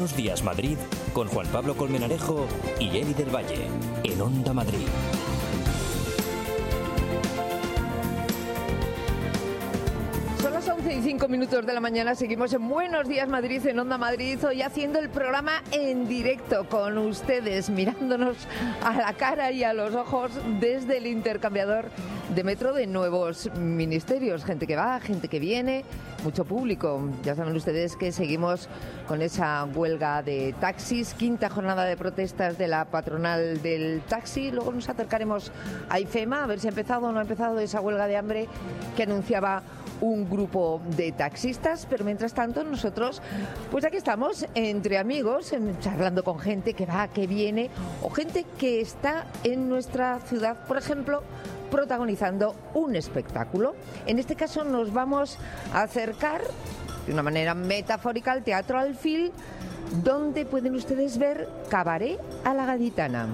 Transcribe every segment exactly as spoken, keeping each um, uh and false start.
Buenos Días Madrid con Juan Pablo Colmenarejo y Eli del Valle en Onda Madrid. Son las once y cinco minutos de la mañana, seguimos en Buenos Días Madrid, en Onda Madrid, hoy haciendo el programa en directo con ustedes, mirándonos a la cara y a los ojos desde el intercambiador de metro de Nuevos Ministerios. Gente que va, gente que viene, mucho público. Ya saben ustedes que seguimos con esa huelga de taxis, quinta jornada de protestas de la patronal del taxi. Luego nos acercaremos a IFEMA a ver si ha empezado o no ha empezado esa huelga de hambre que anunciaba un grupo de taxistas, pero mientras tanto nosotros, pues aquí estamos entre amigos, en, charlando con gente que va, que viene, o gente que está en nuestra ciudad, por ejemplo, protagonizando un espectáculo. En este caso nos vamos a acercar de una manera metafórica al Teatro Alfil, donde pueden ustedes ver Cabaret a la Gaditana.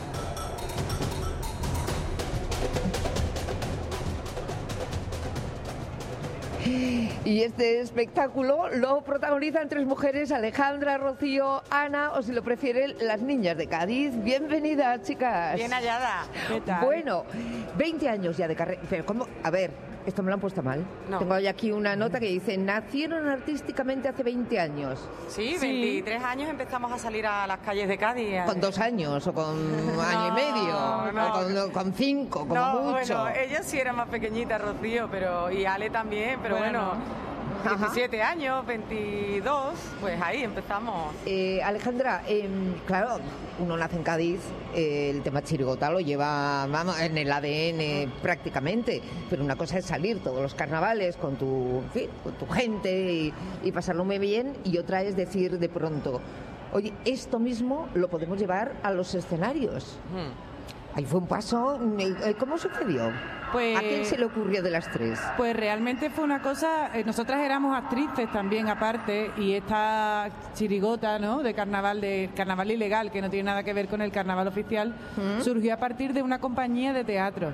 Y este espectáculo lo protagonizan tres mujeres: Alejandra, Rocío, Ana, o si lo prefieren, las niñas de Cádiz. Bienvenidas, chicas. Bien hallada. ¿Qué tal? Bueno, veinte años ya de carrera. Pero ¿cómo? A ver, esto me lo han puesto mal. No. Tengo aquí una nota que dice: nacieron artísticamente hace veinte años. Sí, veintitrés sí. años empezamos a salir a las calles de Cádiz. ¿Con dos años o con un año no, y medio? No. ¿O con, con cinco, como no, mucho? Bueno, ella sí era más pequeñita, Rocío, pero y Ale también, pero bueno, bueno diecisiete años, veintidós, pues ahí empezamos. Eh, Alejandra, eh, claro, uno nace en Cádiz, eh, el tema chirigota lo lleva, vamos, en el A D N prácticamente, pero una cosa es salir todos los carnavales con tu, en fin, con tu gente y, y pasarlo muy bien, y otra es decir de pronto, oye, esto mismo lo podemos llevar a los escenarios. Hmm. Ahí fue un paso. ¿Cómo sucedió? Pues, ¿a quién se le ocurrió de las tres? Pues realmente fue una cosa. Nosotras éramos actrices también aparte, y esta chirigota, ¿no?, de carnaval, de carnaval ilegal, que no tiene nada que ver con el carnaval oficial, ¿Mm? surgió a partir de una compañía de teatro.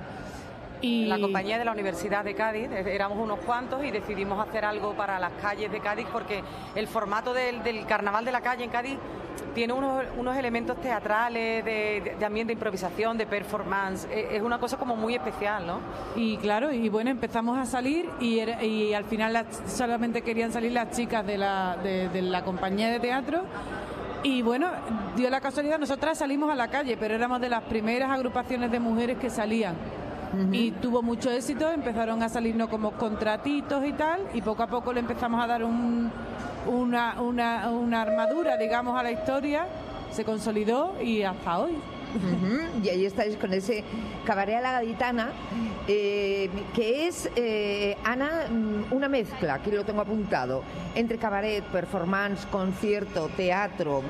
Y la compañía de la Universidad de Cádiz, éramos unos cuantos y decidimos hacer algo para las calles de Cádiz, porque el formato del, del carnaval de la calle en Cádiz tiene unos, unos elementos teatrales, de, de, también de improvisación, de performance. Es una cosa como muy especial, ¿no? Y claro, y bueno, empezamos a salir y, era, y al final las, solamente querían salir las chicas de la, de, de la compañía de teatro. Y bueno, dio la casualidad, nosotras salimos a la calle, pero éramos de las primeras agrupaciones de mujeres que salían. Uh-huh. Y tuvo mucho éxito, empezaron a salirnos como contratitos y tal, y poco a poco le empezamos a dar un, una, una, una armadura, digamos, a la historia, se consolidó y hasta hoy. Uh-huh. Y ahí estáis con ese Cabaret a la Gaditana, eh, que es, eh, Ana, una mezcla, que lo tengo apuntado, entre cabaret, performance, concierto, teatro.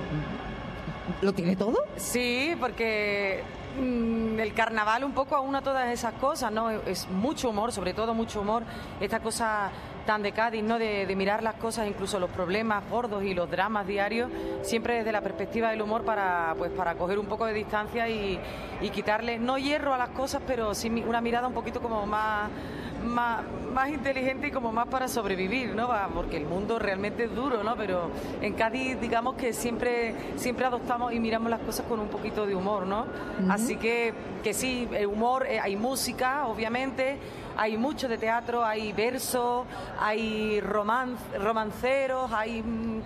¿Lo tiene todo? Sí, porque mmm, el carnaval un poco aúna todas esas cosas, ¿no? Es mucho humor, sobre todo mucho humor, esta cosa tan de Cádiz, ¿no?, de, de mirar las cosas, incluso los problemas gordos y los dramas diarios, siempre desde la perspectiva del humor, para pues para coger un poco de distancia y, y quitarle, no hierro a las cosas, pero sí una mirada un poquito como más... Más, más inteligente y como más para sobrevivir, ¿no? Porque el mundo realmente es duro, ¿no? Pero en Cádiz, digamos que siempre siempre adoptamos y miramos las cosas con un poquito de humor, ¿no? Uh-huh. Así que, que sí, el humor, eh, hay música, obviamente, hay mucho de teatro, hay verso, hay roman, romanceros, hay... Mm,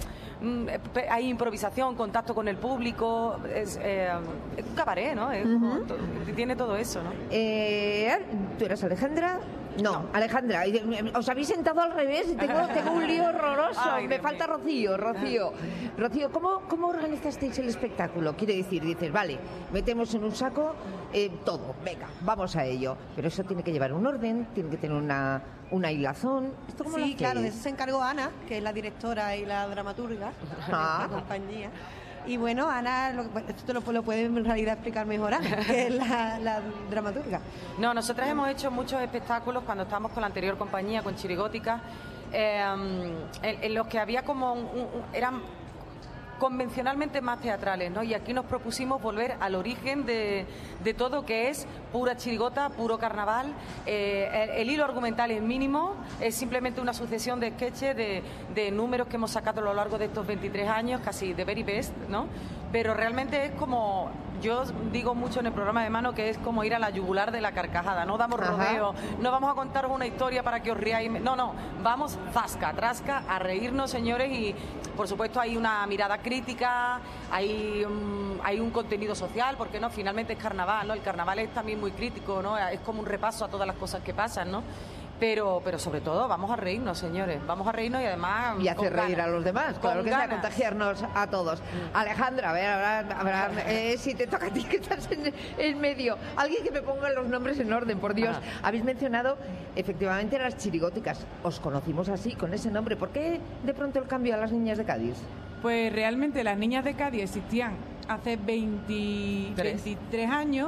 hay improvisación, contacto con el público, es eh, un cabaret, ¿no? Es, uh-huh. todo, tiene todo eso, ¿no? Eh, ¿Tú eres Alejandra? No, no, Alejandra, os habéis sentado al revés y tengo, tengo un lío horroroso. Ay, me falta mío. Rocío, Rocío. Rocío, ¿cómo, ¿cómo organizasteis el espectáculo? Quiere decir, dices, vale, metemos en un saco eh, todo, venga, vamos a ello. Pero eso tiene que llevar un orden, tiene que tener una, una hilazón. ¿Esto cómo sí, lo claro, de eso se encargó Ana, que es la directora y la dramaturga ah. de la compañía. Y bueno, Ana, lo, esto te lo, lo puede en realidad explicar mejor Ana, que es la, la dramaturga. No, nosotras hemos hecho muchos espectáculos cuando estábamos con la anterior compañía, con Chirigótica, eh, en, en los que había como un, un, eran convencionalmente más teatrales, ¿no? Y aquí nos propusimos volver al origen de, de todo, que es pura chirigota, puro carnaval. Eh, el, el hilo argumental es mínimo, es simplemente una sucesión de sketches, de, de números que hemos sacado a lo largo de estos veintitrés años, casi de very best, ¿no? Pero realmente es como, yo digo mucho en el programa de Mano, que es como ir a la yugular de la carcajada, no damos rodeo, no vamos a contaros una historia para que os riáis, no, no, vamos zasca, trasca, a reírnos, señores, y por supuesto hay una mirada crítica, hay, um, hay un contenido social, porque no, finalmente es carnaval, ¿no? El carnaval es también muy crítico, ¿no? Es como un repaso a todas las cosas que pasan, ¿no? Pero, pero sobre todo vamos a reírnos, señores, vamos a reírnos y además y hacer reír ganas. a los demás, claro Con que sea, ganas. contagiarnos a todos. Mm. Alejandra, a ver, ahora, ahora eh, si te toca a ti que estás en, en medio, alguien que me ponga los nombres en orden, por Dios. Ajá. Habéis mencionado efectivamente las chirigóticas, os conocimos así, con ese nombre. ¿Por qué de pronto el cambio a las niñas de Cádiz? Pues realmente las niñas de Cádiz existían hace veinte, veintitrés años.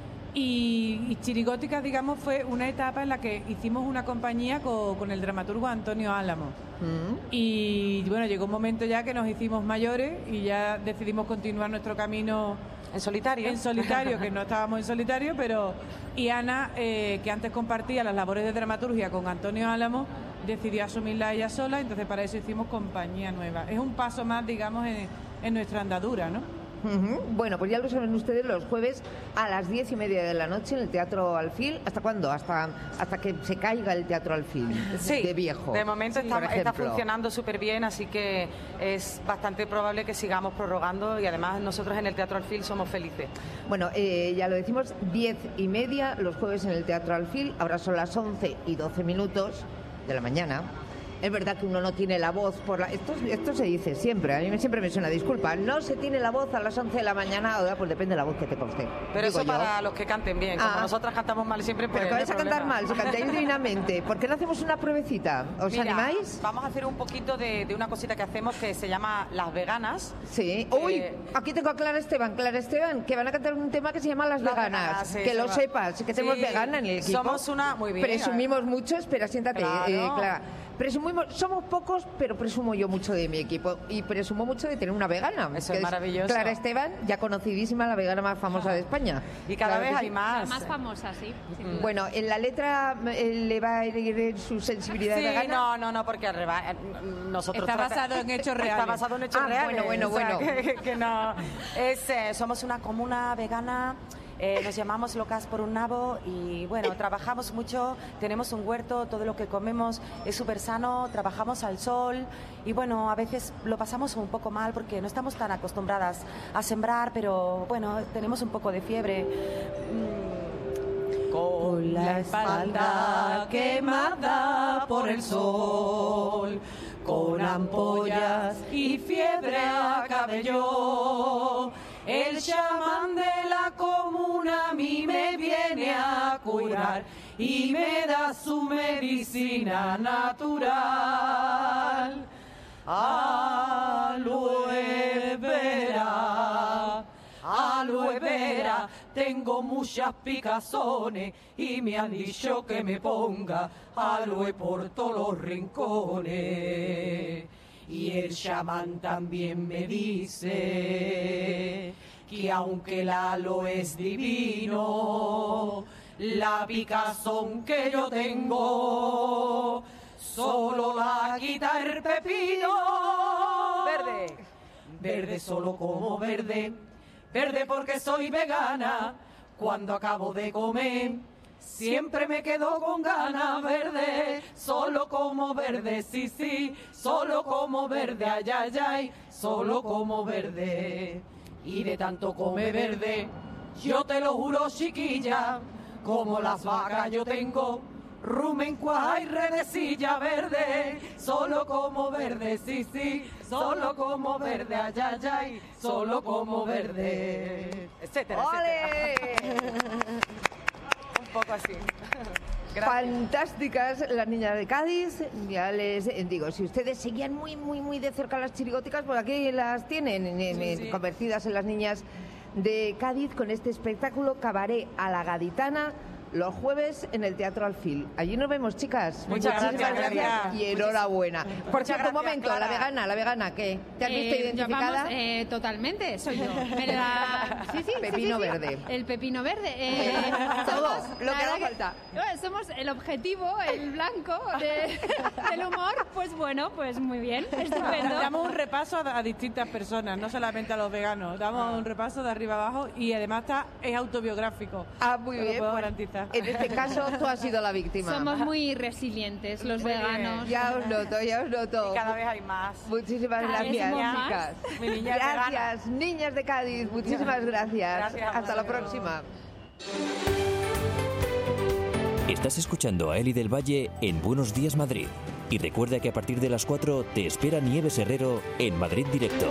Y, y Chirigóticas, digamos, fue una etapa en la que hicimos una compañía con, con el dramaturgo Antonio Álamo. Mm. Y bueno, llegó un momento ya que nos hicimos mayores y ya decidimos continuar nuestro camino en solitario. En solitario, que no estábamos en solitario, pero... Y Ana, eh, que antes compartía las labores de dramaturgia con Antonio Álamo, decidió asumirla ella sola, entonces para eso hicimos compañía nueva. Es un paso más, digamos, en, en nuestra andadura, ¿no? Uh-huh. Bueno, pues ya lo saben ustedes, los jueves a las diez y media de la noche en el Teatro Alfil. ¿Hasta cuándo? Hasta hasta que se caiga el Teatro Alfil, sí, de viejo. De momento sí, está, está funcionando súper bien, así que es bastante probable que sigamos prorrogando y además nosotros en el Teatro Alfil somos felices. Bueno, eh, ya lo decimos, diez y media los jueves en el Teatro Alfil. Ahora son las once y doce minutos de la mañana. Es verdad que uno no tiene la voz por la... Esto, esto se dice siempre, a mí siempre me suena, disculpa, no se tiene la voz a las once de la mañana, ahora pues depende de la voz que te conste. Pero eso yo. Para los que canten bien, como ah. nosotras cantamos mal siempre, pues pero no vais a cantar mal, si cantáis divinamente. ¿Por qué no hacemos una pruebecita? ¿Os Mira, animáis? Vamos a hacer un poquito de, de una cosita que hacemos que se llama Las Veganas. Sí. Eh, Uy, aquí tengo a Clara Esteban, Clara Esteban, que van a cantar un tema que se llama Las, Las Veganas. veganas sí, que lo va. sepas, que tenemos sí, vegana en el equipo. Somos una... Muy bien. Presumimos mucho, espera, siéntate, claro. eh, Clara. Presumimos, somos pocos, pero presumo yo mucho de mi equipo y presumo mucho de tener una vegana. Eso es maravilloso. Clara Esteban, ya conocidísima, la vegana más famosa de España. Y cada claro vez hay sí. más. La más famosa, sí. Mm. Bueno, en la letra eh, le va a herir su sensibilidad sí, vegana. No, no, no, porque nosotros está basado en hechos reales. Está basado en hechos ah, reales. Bueno, bueno, o sea, bueno. Que, que no. Es, eh, somos una comuna vegana. Eh, nos llamamos Locas por un Nabo y bueno, trabajamos mucho, tenemos un huerto, todo lo que comemos es súper sano, trabajamos al sol y bueno, a veces lo pasamos un poco mal porque no estamos tan acostumbradas a sembrar, pero bueno, tenemos un poco de fiebre. Mm. Con la espalda quemada por el sol, con ampollas y fiebre acabé yo. El chamán de la comuna a mí me viene a curar y me da su medicina natural. Aloe vera, aloe vera, tengo muchas picazones y me han dicho que me ponga aloe por todos los rincones. Y el chamán también me dice que aunque el aloe es divino, la picazón que yo tengo solo la quita el pepino. Verde. Verde solo como verde, verde porque soy vegana. Cuando acabo de comer siempre me quedo con ganas, verde, solo como verde, sí, sí, solo como verde, ay, ay, ay, solo como verde. Y de tanto come verde, yo te lo juro, chiquilla, como las vacas yo tengo rumen, cuaja y redecilla, verde, solo como verde, sí, sí, solo como verde, ay, ay, ay, solo como verde, etcétera, etcétera. Un poco así. Gracias. Fantásticas las niñas de Cádiz, ya les digo, si ustedes seguían muy, muy, muy de cerca las chirigóticas, pues aquí las tienen, sí, sí. convertidas en las niñas de Cádiz con este espectáculo Cabaret a la Gaditana, los jueves en el Teatro Alfil. Allí nos vemos, chicas. Muchas Muchísimas gracias, gracias y enhorabuena. Por cierto, un momento, Clara. la vegana, la vegana, ¿qué? ¿Te has visto Eh, identificada? llamamos, eh, totalmente, soy yo. Me da- sí, sí, sí, Pepino sí, sí. verde. El pepino verde. Eh, Todo, somos- lo la que haga verdad falta. bueno, somos el objetivo, el blanco de- del humor. Pues bueno, pues muy bien, estupendo. Damos un repaso a, a distintas personas, no solamente a los veganos. Damos un repaso de arriba abajo y además está, es autobiográfico. Ah, muy Te lo bien. puedo pues, garantizar. en este caso, tú has sido la víctima. Somos muy resilientes, los Muy veganos. Ya os noto, ya os noto. Y cada vez hay más. Muchísimas Cada vez gracias, somos más. chicas. Mi niña es Gracias, niñas de Cádiz. Muchísimas gracias. Gracias, Hasta la hasta luego. próxima. Estás escuchando a Eli del Valle en Buenos Días Madrid. Y recuerda que a partir de las cuatro te espera Nieves Herrero en Madrid Directo.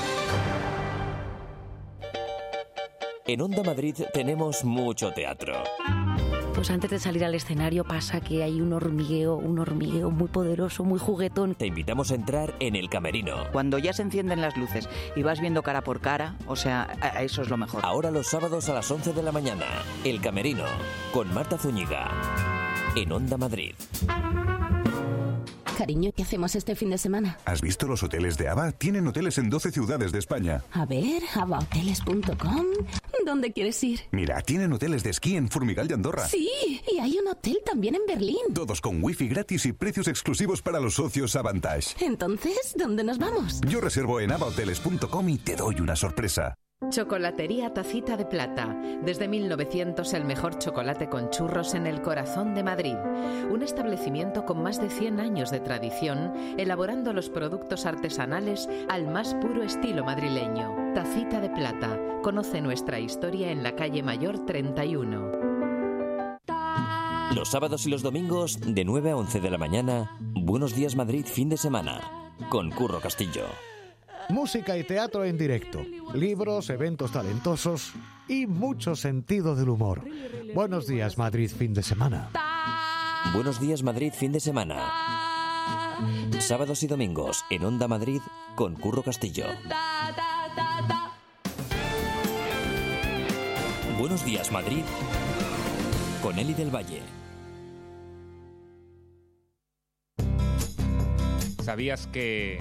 En Onda Madrid tenemos mucho teatro. Pues antes de salir al escenario pasa que hay un hormigueo, un hormigueo muy poderoso, muy juguetón. Te invitamos a entrar en el camerino. Cuando ya se encienden las luces y vas viendo cara por cara, o sea, a- a eso es lo mejor. Ahora los sábados a las once de la mañana. El camerino con Marta Zúñiga. En Onda Madrid. Cariño, ¿qué hacemos este fin de semana? ¿Has visto los hoteles de ABA? Tienen hoteles en doce ciudades de España. A ver, abahoteles punto com. ¿Dónde quieres ir? Mira, tienen hoteles de esquí en Formigal y Andorra. Sí, y hay un hotel también en Berlín. Todos con wifi gratis y precios exclusivos para los socios Avantage. Entonces, ¿dónde nos vamos? Yo reservo en abahoteles punto com y te doy una sorpresa. Chocolatería Tacita de Plata. Desde mil novecientos el mejor chocolate con churros en el corazón de Madrid. Un establecimiento con más de cien años de tradición, elaborando los productos artesanales al más puro estilo madrileño. Tacita de Plata. Conoce nuestra historia en la calle Mayor treinta y uno. Los sábados y los domingos de nueve a once de la mañana. Buenos Días Madrid fin de semana. Con Curro Castillo. Música y teatro en directo, libros, eventos talentosos y mucho sentido del humor. Buenos días, Madrid, fin de semana. Buenos Días Madrid fin de semana. Sábados y domingos en Onda Madrid con Curro Castillo. Buenos Días Madrid con Eli del Valle. ¿Sabías que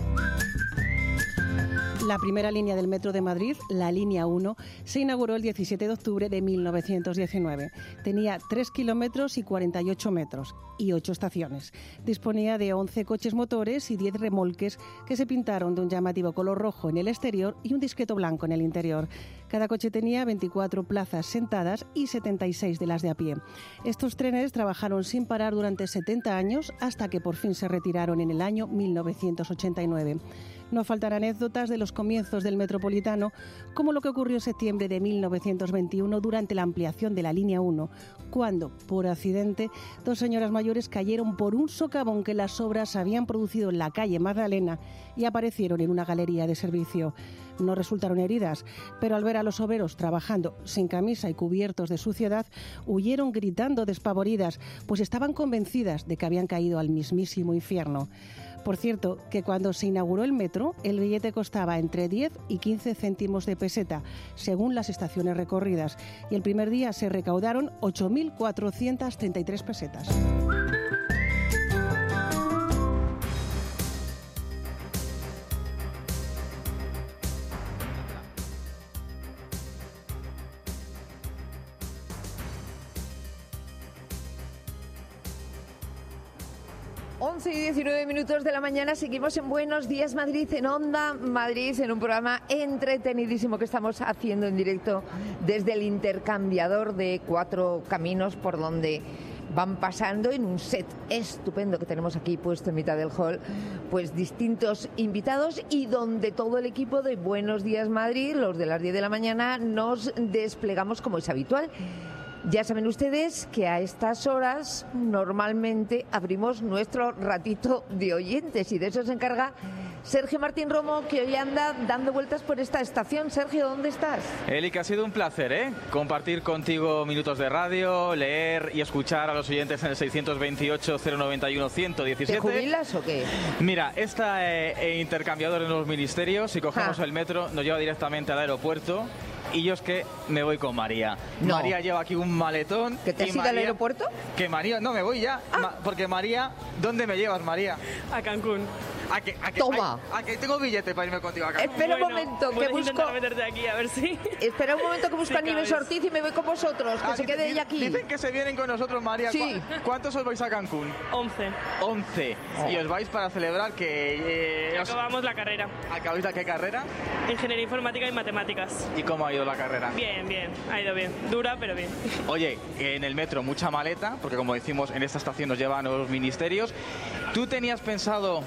la primera línea del Metro de Madrid, la línea uno, se inauguró el diecisiete de octubre de mil novecientos diecinueve. Tenía tres kilómetros y cuarenta y ocho metros y ocho estaciones. Disponía de once coches motores y diez remolques que se pintaron de un llamativo color rojo en el exterior y un discreto blanco en el interior. Cada coche tenía veinticuatro plazas sentadas y setenta y seis de las de a pie. Estos trenes trabajaron sin parar durante setenta años hasta que por fin se retiraron en el año mil novecientos ochenta y nueve. No faltan anécdotas de los comienzos del Metropolitano, como lo que ocurrió en septiembre de mil novecientos veintiuno durante la ampliación de la línea uno, cuando, por accidente, dos señoras mayores cayeron por un socavón que las obras habían producido en la calle Magdalena y aparecieron en una galería de servicio. No resultaron heridas, pero al ver a los obreros trabajando sin camisa y cubiertos de suciedad, huyeron gritando despavoridas, pues estaban convencidas de que habían caído al mismísimo infierno. Por cierto, que cuando se inauguró el metro, el billete costaba entre diez y quince céntimos de peseta, según las estaciones recorridas, y el primer día se recaudaron ocho mil cuatrocientas treinta y tres pesetas. once y diecinueve minutos de la mañana, seguimos en Buenos Días Madrid, en Onda Madrid, en un programa entretenidísimo que estamos haciendo en directo desde el intercambiador de Cuatro Caminos, por donde van pasando en un set estupendo que tenemos aquí puesto en mitad del hall, pues distintos invitados, y donde todo el equipo de Buenos Días Madrid, los de las diez de la mañana, nos desplegamos como es habitual. Ya saben ustedes que a estas horas normalmente abrimos nuestro ratito de oyentes, y de eso se encarga Sergio Martín Romo, que hoy anda dando vueltas por esta estación. Sergio, ¿dónde estás? Eli, que ha sido un placer, ¿eh? Compartir contigo minutos de radio, leer y escuchar a los oyentes en el seiscientos veintiocho, cero noventa y uno, ciento diecisiete. ¿Te jubilas o qué? Mira, esta eh, intercambiador en los ministerios, si cogemos ah. el metro, nos lleva directamente al aeropuerto. y yo es que me voy con María. No. María lleva aquí un maletón. ¿Que te has y ido María- al aeropuerto? Que María, no me voy ya, Ah. Ma- porque María, ¿dónde me llevas, María? A Cancún. A que, a que, Toma. A, a que tengo billete para irme contigo a Cancún. Espera un Bueno, momento, que puedes busco... intentar meterte aquí, a ver si... Espera un momento que busco Sí, a Nieves cabes. Ortiz y me voy con vosotros, que Ah, se quede dicen- ella aquí. Dicen que se vienen con nosotros, María. Sí. ¿Cu- ¿Cuántos os vais a Cancún? once. once. Y os vais para celebrar que... Eh, os- Acabamos la carrera. ¿Acabáis la qué carrera? Ingeniería informática y matemáticas. ¿Y cómo ha ido la carrera? Bien, bien. Ha ido bien. Dura, pero bien. Oye, en el metro mucha maleta, porque como decimos, en esta estación nos llevan los ministerios. ¿Tú tenías pensado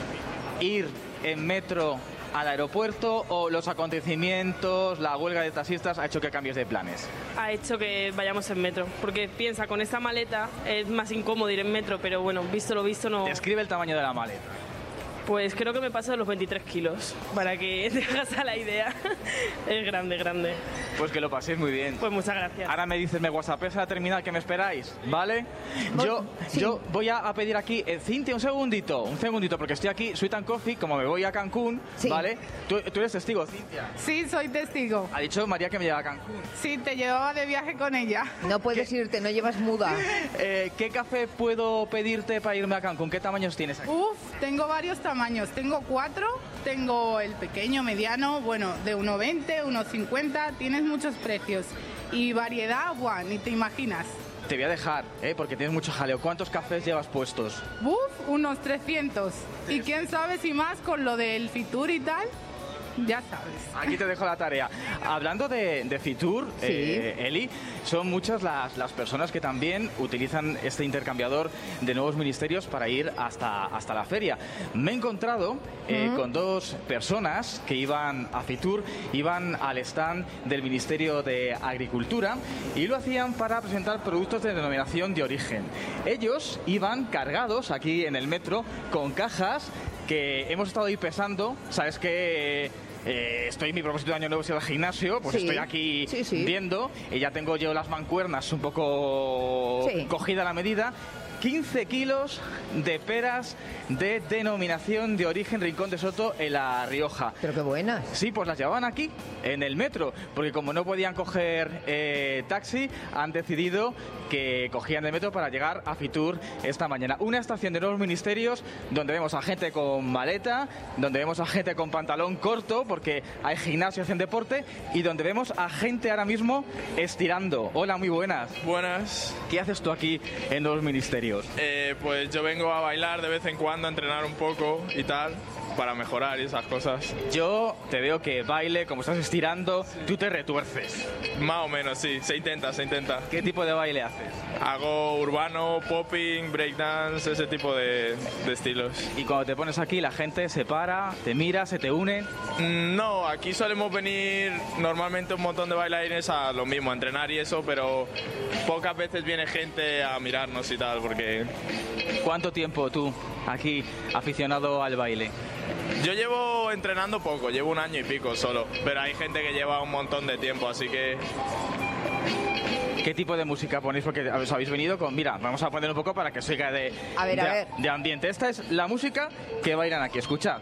ir en metro al aeropuerto o los acontecimientos, la huelga de taxistas ha hecho que cambies de planes? Ha hecho que vayamos en metro. Porque piensa, con esta maleta es más incómodo ir en metro, pero bueno, visto lo visto no... Describe el tamaño de la maleta. Pues creo que me paso de los veintitrés kilos, para que te hagas a la idea. Es grande, grande. Pues que lo paséis muy bien. Pues muchas gracias. Ahora me dices, me whatsappes a la terminal que me esperáis, ¿vale? Yo, sí. yo voy a, a pedir aquí, eh, Cintia, un segundito, un segundito, porque estoy aquí, Sweet and Coffee, como me voy a Cancún, Sí. ¿vale? Tú, tú eres testigo, Cintia. Sí, soy testigo. Ha dicho María que me lleva a Cancún. Sí, te llevaba de viaje con ella. No puedes irte, no llevas muda. Eh, ¿Qué café puedo pedirte para irme a Cancún? ¿Qué tamaños tienes aquí? Uf, tengo varios tamaños. Tengo cuatro, tengo el pequeño, mediano, bueno, de uno veinte, uno cincuenta, tienes muchos precios. Y variedad, buah, ni te imaginas. Te voy a dejar, ¿eh? Porque tienes mucho jaleo. ¿Cuántos cafés llevas puestos? Uf, unos trescientos. Y quién sabe si más con lo del Fitur y tal, ya sabes. Aquí te dejo la tarea. Hablando de, de Fitur, Sí. eh, Eli, son muchas las, las personas que también utilizan este intercambiador de nuevos ministerios para ir hasta, hasta la feria. Me he encontrado eh, con dos personas que iban a Fitur, iban al stand del Ministerio de Agricultura y lo hacían para presentar productos de denominación de origen. Ellos iban cargados aquí en el metro con cajas que hemos estado ahí pesando. Sabes que eh, estoy, mi propósito de año nuevo es ir al gimnasio, pues Sí. estoy aquí Sí, sí. viendo y ya tengo yo las mancuernas un poco Sí. cogida la medida. quince kilos de peras de denominación de origen Rincón de Soto en La Rioja. Pero qué buenas. Sí, pues las llevaban aquí, en el metro, porque como no podían coger eh, taxi, han decidido que cogían el metro para llegar a Fitur esta mañana. Una estación de nuevos ministerios donde vemos a gente con maleta, donde vemos a gente con pantalón corto, porque hay gimnasio, hacen deporte, y donde vemos a gente ahora mismo estirando. Hola, muy buenas. Buenas. ¿Qué haces tú aquí en nuevos ministerios? Eh, pues yo vengo a bailar de vez en cuando, a entrenar un poco y tal, para mejorar y esas cosas. Yo te veo que baile, como estás estirando, tú te retuerces. Más o menos, sí, se intenta, se intenta. ¿Qué tipo de baile haces? Hago urbano, popping, breakdance, ese tipo de, de estilos. Y cuando te pones aquí, la gente se para, te mira, se te une. Mm, No, aquí solemos venir normalmente un montón de bailarines a lo mismo, a entrenar y eso, pero pocas veces viene gente a mirarnos y tal, porque... ¿Cuánto tiempo tú aquí aficionado al baile? Yo llevo entrenando poco, llevo un año y pico solo, pero hay gente que lleva un montón de tiempo, así que... ¿Qué tipo de música ponéis? Porque os habéis venido con... Mira, vamos a poner un poco para que se oiga de, A ver, de, a ver. de ambiente. Esta es la música que bailan aquí, escuchad.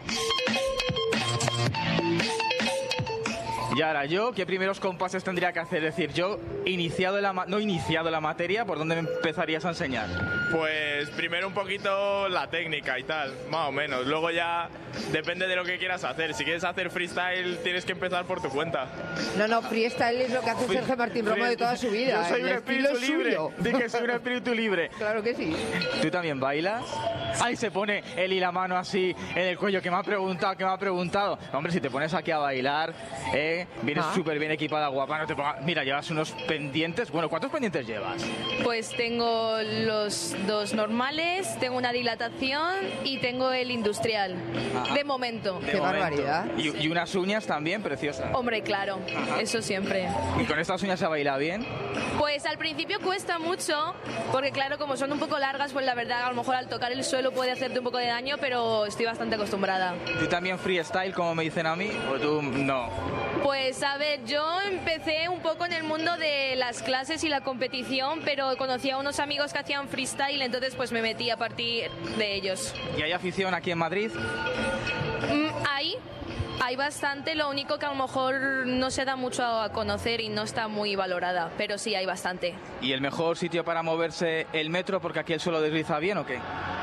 Y ahora yo, ¿qué primeros compases tendría que hacer? Es decir, yo, iniciado la ma- no iniciado la materia, ¿por dónde me empezarías a enseñar? Pues primero un poquito la técnica y tal, más o menos. Luego ya depende de lo que quieras hacer. Si quieres hacer freestyle, tienes que empezar por tu cuenta. No, no, freestyle es lo que hace Sergio Martín Romo de toda su vida. Yo soy El un estilo espíritu es libre. suyo. Di que soy un espíritu libre. Claro que sí. ¿Tú también bailas? Ay, se pone Eli la mano así en el cuello, que me ha preguntado, que me ha preguntado. Hombre, si te pones aquí a bailar, eh, vienes Ah. súper bien equipada, guapa, no te pongas... Mira, llevas unos pendientes. Bueno, ¿cuántos pendientes llevas? Pues tengo los dos normales, tengo una dilatación y tengo el industrial, Ajá. de momento. De momento. Y, y unas uñas también preciosas. Hombre, claro, Ajá. eso siempre. ¿Y con estas uñas se baila bien? Pues al principio cuesta mucho, porque claro, como son un poco largas, pues la verdad a lo mejor al tocar el suelo puede hacerte un poco de daño, pero estoy bastante acostumbrada. ¿Tú también freestyle, como me dicen a mí? ¿O tú no? Pues a ver, yo empecé un poco en el mundo de las clases y la competición, pero conocí a unos amigos que hacían freestyle, entonces pues me metí a partir de ellos. ¿Y hay afición aquí en Madrid? Mm, Ahí, Hay bastante, lo único que a lo mejor no se da mucho a conocer y no está muy valorada, pero sí hay bastante. ¿Y el mejor sitio para moverse el metro porque aquí el suelo desliza bien o qué?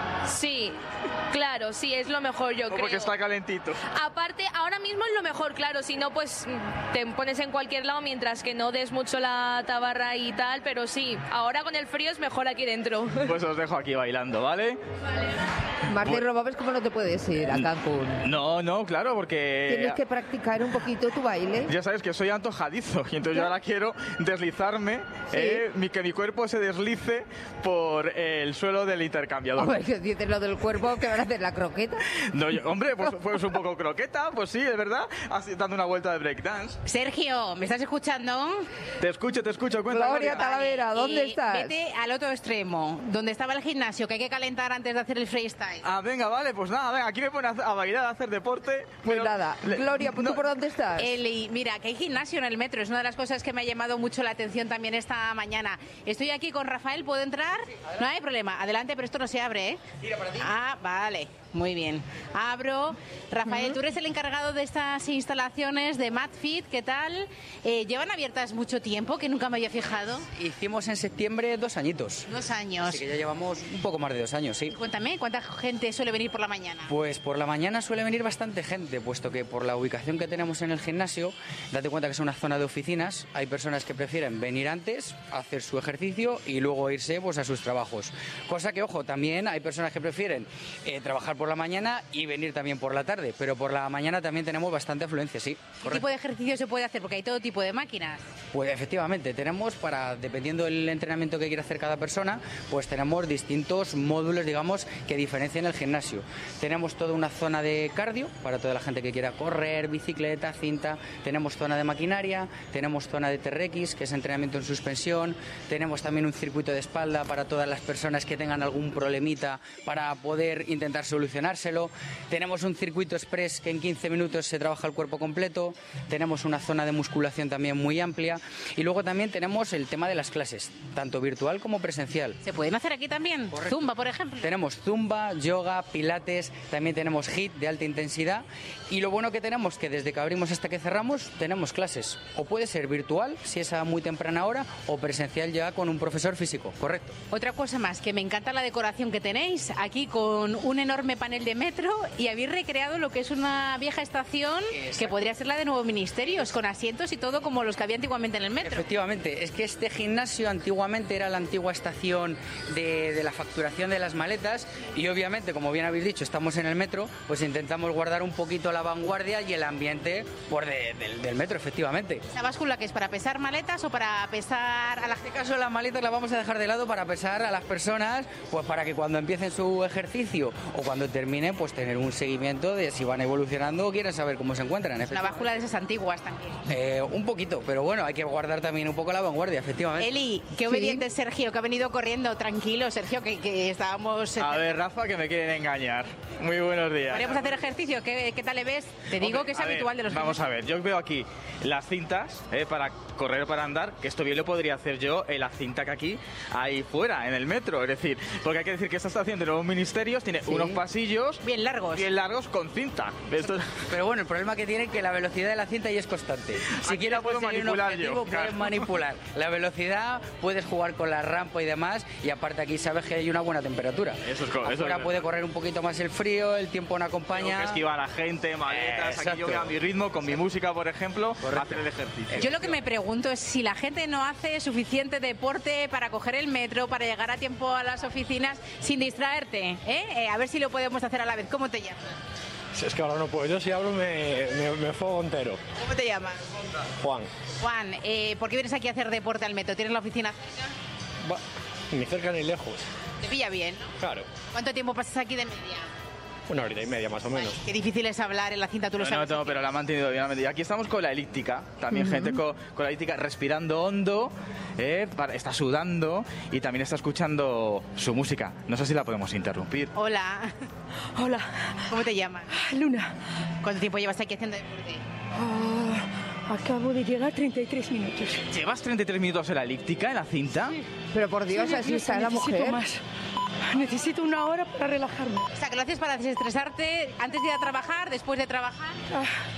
Sí, claro, sí, es lo mejor, yo creo. Porque está calentito. Aparte, ahora mismo es lo mejor, claro, si no, pues te pones en cualquier lado mientras que no des mucho la tabarra y tal, pero sí, ahora con el frío es mejor aquí dentro. Pues os dejo aquí bailando, ¿vale? Martín Roba, ¿ves cómo no te puedes ir a Cancún? No, no, claro, porque... Tienes que practicar un poquito tu baile. Ya sabes que soy antojadizo y entonces yo ahora quiero deslizarme, ¿sí? eh, mi, que mi cuerpo se deslice por el suelo del intercambiador. Hombre, que dices lo del cuerpo, ¿qué van a hacer? ¿La croqueta? No, yo, hombre, pues, pues un poco croqueta, pues sí, es verdad, así, dando una vuelta de breakdance. Sergio, ¿me estás escuchando? Te escucho, te escucho, cuenta. Gloria Talavera, ¿dónde y estás? Vete al otro extremo, donde estaba el gimnasio, que hay que calentar antes de hacer el freestyle. Ah, venga, vale, pues nada, venga, aquí me pone a, a bailar, a hacer deporte. Pues pero... nada, Gloria, ¿tú no. por dónde estás? Eli, mira, que hay gimnasio en el metro, es una de las cosas que me ha llamado mucho la atención también esta mañana. Estoy aquí con Rafael, ¿puedo entrar? Sí, no hay problema, adelante, pero esto no se abre, ¿eh? Tira para ti. Ah, vale. Muy bien. Abro. Rafael, uh-huh. tú eres el encargado de estas instalaciones de MadFit. ¿Qué tal? Eh, ¿Llevan abiertas mucho tiempo? Que nunca me había fijado. Hicimos en septiembre dos añitos. Dos años. Así que ya llevamos un poco más de dos años, sí. Cuéntame, ¿cuánta gente suele venir por la mañana? Pues por la mañana suele venir bastante gente, puesto que por la ubicación que tenemos en el gimnasio, date cuenta que es una zona de oficinas, hay personas que prefieren venir antes, hacer su ejercicio y luego irse pues, a sus trabajos. Cosa que, ojo, también hay personas que prefieren eh, trabajar por la mañana y venir también por la tarde, pero por la mañana también tenemos bastante afluencia, sí. ¿Qué tipo de ejercicio se puede hacer? Porque hay todo tipo de máquinas. Pues efectivamente, tenemos para, dependiendo del entrenamiento que quiera hacer cada persona, pues tenemos distintos módulos, digamos, que diferencian el gimnasio. Tenemos toda una zona de cardio, para toda la gente que quiera correr, bicicleta, cinta, tenemos zona de maquinaria, tenemos zona de T R X, que es entrenamiento en suspensión, tenemos también un circuito de espalda para todas las personas que tengan algún problemita para poder intentar solucionárselo. Tenemos un circuito express que en quince minutos se trabaja el cuerpo completo, tenemos una zona de musculación también muy amplia y luego también tenemos el tema de las clases, tanto virtual como presencial. ¿Se pueden hacer aquí también? Correcto. Zumba, por ejemplo. Tenemos zumba, yoga, pilates, también tenemos HIIT de alta intensidad y lo bueno que tenemos que desde que abrimos hasta que cerramos tenemos clases, o puede ser virtual si es a muy temprana hora o presencial ya con un profesor físico, correcto. Otra cosa más, que me encanta la decoración que tenéis aquí con un enorme panel de metro y habéis recreado lo que es una vieja estación. Exacto. Que podría ser la de Nuevos Ministerios, con asientos y todo como los que había antiguamente en el metro. Efectivamente, es que este gimnasio antiguamente era la antigua estación de, de la facturación de las maletas y obviamente, como bien habéis dicho, estamos en el metro, pues intentamos guardar un poquito la vanguardia y el ambiente por de, de, del metro, efectivamente. ¿La báscula que es para pesar maletas o para pesar a la gente? En este caso las maletas las vamos a dejar de lado para pesar a las personas, pues para que cuando empiecen su ejercicio o cuando terminen, pues tener un seguimiento de si van evolucionando o quieren saber cómo se encuentran. Una báscula de esas antiguas también. Eh, un poquito, pero bueno, hay que guardar también un poco la vanguardia, efectivamente. Eli, qué obediente ¿Sí? Sergio, que ha venido corriendo. Tranquilo, Sergio, que, que estábamos... A ver, Rafa, que me quieren engañar. Muy buenos días. ¿Podríamos hacer ejercicio? ¿Qué, qué tal le ves? Te digo Hombre, que es habitual ver, de los Vamos gimnasios. a ver, yo veo aquí las cintas eh, para correr, para andar, que esto bien lo podría hacer yo en la cinta que aquí hay fuera, en el metro. Es decir, porque hay que decir que esta estación de Nuevos Ministerios tiene sí. unos pasillos... Bien largos. Bien largos con cinta. Esto... Pero bueno, el problema que tiene es que la velocidad de la cinta ya es constante. Si quieres puedo manipular un objetivo, yo. Puedes claro. manipular. La velocidad, puedes jugar con la rampa y demás, y aparte aquí sabes que hay una buena temperatura. Eso es co- eso Ahora es puede correr un poquito más el frío, el tiempo no acompaña. Tengo que esquivar a gente, maletas, eh, aquí yo voy a mi ritmo, con mi música, por ejemplo, Correcto. hacer el ejercicio. Yo lo que me pregunto es si la gente no hace suficiente deporte para coger el metro, para llegar a tiempo a las oficinas sin distraerte, ¿eh? Eh, a ver si lo podemos hacer a la vez. ¿Cómo te llamas? Si es que ahora no puedo. Yo si hablo me, me, me fuego entero. ¿Cómo te llamas? Juan. Juan, eh, ¿por qué vienes aquí a hacer deporte al metro? ¿Tienes la oficina cerca? Va, ni cerca ni lejos. Te pilla bien, ¿no? Claro. ¿Cuánto tiempo pasas aquí de media? Una horita y media más o menos. Ay, qué difícil es hablar en la cinta, tú lo no, sabes. No, no, pero la ha mantenido bien. Y aquí estamos con la elíptica, también uh-huh. gente con, con la elíptica respirando hondo, eh, para, está sudando y también está escuchando su música. No sé si la podemos interrumpir. Hola. Hola. ¿Cómo te llamas? Luna. ¿Cuánto tiempo llevas aquí haciendo deporte? Uh, acabo de llegar treinta y tres minutos. ¿Llevas treinta y tres minutos en la elíptica, en la cinta? Sí. Pero por Dios, sí, así está la mujer. Más. Necesito una hora para relajarme. O sea, que lo haces para desestresarte antes de ir a trabajar, después de trabajar. Ah,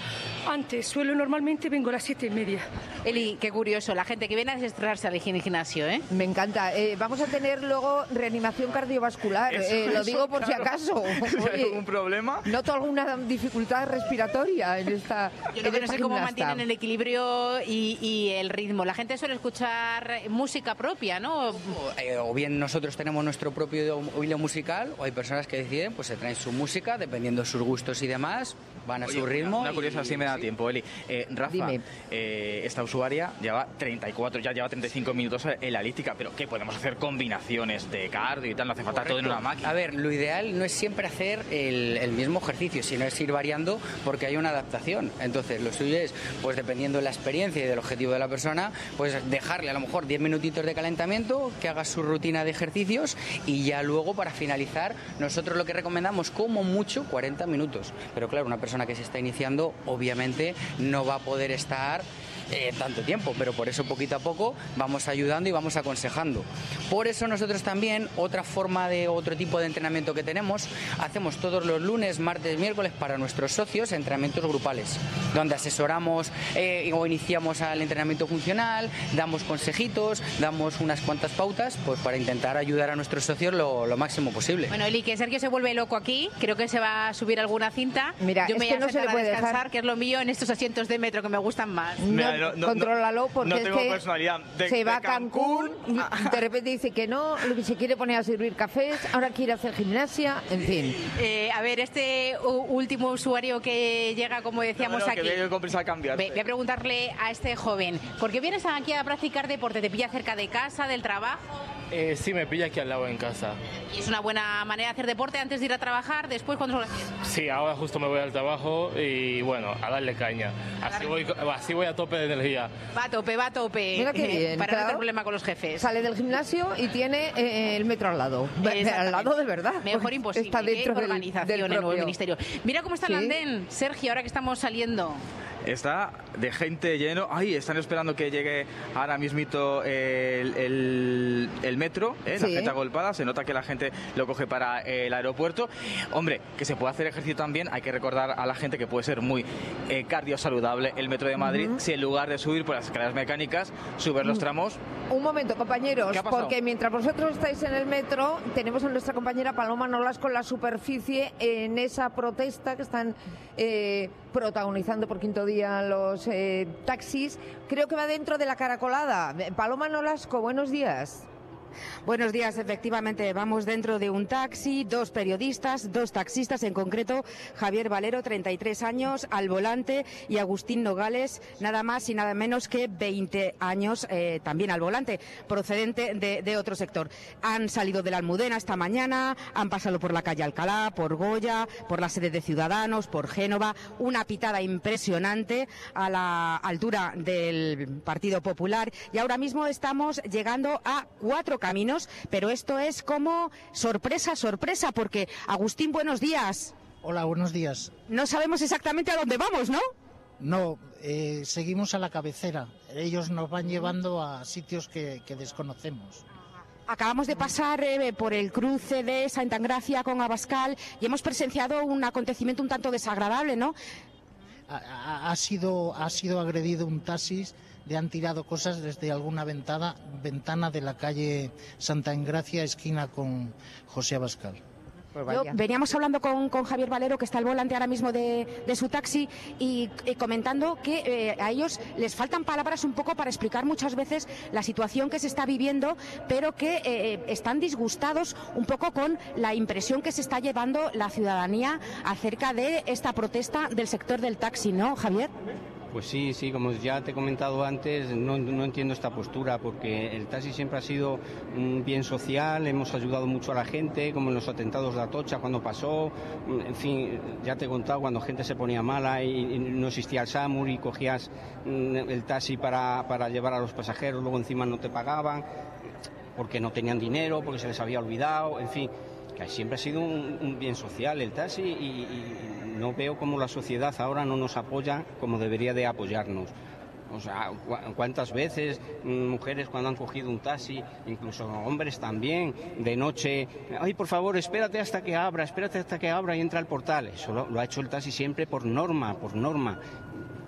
Antes, suelo normalmente vengo a las siete y media. Eli, qué curioso, la gente que viene a desestresarse al gimnasio, ¿eh? Me encanta. Eh, vamos a tener luego reanimación cardiovascular, Eso, eh, lo eso, digo por claro. si acaso. ¿Hay algún problema? ¿Noto alguna dificultad respiratoria en esta Yo lo que no sé cómo gimnasta? mantienen el equilibrio y, y el ritmo. La gente suele escuchar música propia, ¿no? O, eh, o bien nosotros tenemos nuestro propio hilo musical, o hay personas que deciden, pues se traen su música, dependiendo de sus gustos y demás, van a Oye, su ritmo. Una, una curiosa, y, sí me da sí. tiempo, Eli. Eh, Rafa, eh, esta usuaria lleva treinta y cuatro, ya lleva treinta y cinco minutos en la elíptica, pero ¿qué podemos hacer? Combinaciones de cardio y tal, no hace falta todo en una máquina. A ver, lo ideal no es siempre hacer el, el mismo ejercicio, sino es ir variando porque hay una adaptación. Entonces, lo suyo es, pues dependiendo de la experiencia y del objetivo de la persona, pues dejarle a lo mejor diez minutitos de calentamiento, que haga su rutina de ejercicios y ya luego, para finalizar, nosotros lo que recomendamos como mucho cuarenta minutos. Pero claro, una persona que se está iniciando obviamente no va a poder estar Eh, tanto tiempo, pero por eso poquito a poco vamos ayudando y vamos aconsejando. Por eso nosotros también, otra forma de otro tipo de entrenamiento que tenemos, hacemos todos los lunes, martes, miércoles para nuestros socios entrenamientos grupales, donde asesoramos eh, o iniciamos al entrenamiento funcional, damos consejitos, damos unas cuantas pautas, pues para intentar ayudar a nuestros socios lo, lo máximo posible. Bueno, Eli, que Sergio se vuelve loco aquí, creo que se va a subir alguna cinta. Mira, yo me es que voy a no se le sentar a puede descansar, dejar. que es lo mío en estos asientos de metro que me gustan más. No, No, no, contrólalo porque no es tengo que personalidad. De, se de va a Cancún, y de repente dice que no, lo que se quiere poner a servir cafés, ahora quiere hacer gimnasia, en fin. Eh, a ver, este u- último usuario que llega, como decíamos Bueno, aquí. que venga con prisa a cambiar. Ve- Voy a preguntarle a este joven, ¿por qué vienes aquí a practicar deporte? ¿Te pilla cerca de casa, del trabajo? Eh, sí, me pilla aquí al lado en casa. ¿Y es una buena manera de hacer deporte antes de ir a trabajar? ¿Después cuando lo haces? Sí, ahora justo me voy al trabajo y bueno, a darle caña. Así voy, así voy a tope de energía. Va a tope, va a tope. Mira qué eh, bien, para no claro. tener problema con los jefes. Sale del gimnasio y tiene eh, el metro al lado. Exactamente. Al lado de verdad. Mejor imposible. Está dentro Qué del- organización del en el nuevo propio. ministerio. Mira cómo está el Sí. andén, Sergio, ahora que estamos saliendo. Está de gente lleno. Ay, están esperando que llegue ahora mismito el, el, el metro, ¿eh? La Sí. gente agolpada. Se nota que la gente lo coge para el aeropuerto. Hombre, que se puede hacer ejercicio también. Hay que recordar a la gente que puede ser muy eh, cardiosaludable el metro de Madrid. Ujú. Si en lugar de subir por las escaleras mecánicas, subir los Mm. tramos. Un momento, compañeros, ¿Qué ha pasado? porque mientras vosotros estáis en el metro, tenemos a nuestra compañera Paloma Nolasco en la superficie en esa protesta que están eh, protagonizando por quinto día los eh, taxis. Creo que va dentro de la caracolada. Paloma Nolasco, buenos días. Buenos días, efectivamente, vamos dentro de un taxi, dos periodistas, dos taxistas, en concreto Javier Valero, treinta y tres años, al volante, y Agustín Nogales, nada más y nada menos que veinte años, eh, también al volante, procedente de, de otro sector. Han salido de la Almudena esta mañana, han pasado por la calle Alcalá, por Goya, por la sede de Ciudadanos, por Génova, una pitada impresionante a la altura del Partido Popular, y ahora mismo estamos llegando a cuatro caminos, pero esto es como sorpresa, sorpresa, porque Agustín, buenos días. Hola, buenos días. No sabemos exactamente a dónde vamos, ¿no? No, eh, seguimos a la cabecera. Ellos nos van llevando a sitios que, que desconocemos. Acabamos de pasar eh, por el cruce de Santa Engracia con Abascal y hemos presenciado un acontecimiento un tanto desagradable, ¿no? Ha, ha- ha sido, ha sido agredido un taxis, le han tirado cosas desde alguna ventana, ventana de la calle Santa Engracia, esquina con José Abascal. Yo- veníamos hablando con, con Javier Valero, que está al volante ahora mismo de, de su taxi, y, y comentando que eh, a ellos les faltan palabras un poco para explicar muchas veces la situación que se está viviendo, pero que eh, están disgustados un poco con la impresión que se está llevando la ciudadanía acerca de esta protesta del sector del taxi, ¿no, Javier? Pues sí, sí, como ya te he comentado antes, no, no entiendo esta postura porque el taxi siempre ha sido un bien social, hemos ayudado mucho a la gente, como en los atentados de Atocha cuando pasó, en fin, ya te he contado cuando gente se ponía mala y, y no existía el SAMUR y cogías mm, el taxi para, para llevar a los pasajeros, luego encima no te pagaban porque no tenían dinero, porque se les había olvidado, en fin, que siempre ha sido un, un bien social el taxi y, y no veo cómo la sociedad ahora no nos apoya como debería de apoyarnos. O sea, cu- cuántas veces mm, mujeres cuando han cogido un taxi, incluso hombres también, de noche, ay, por favor, espérate hasta que abra, espérate hasta que abra y entra al portal. Eso lo, lo ha hecho el taxi siempre por norma, por norma.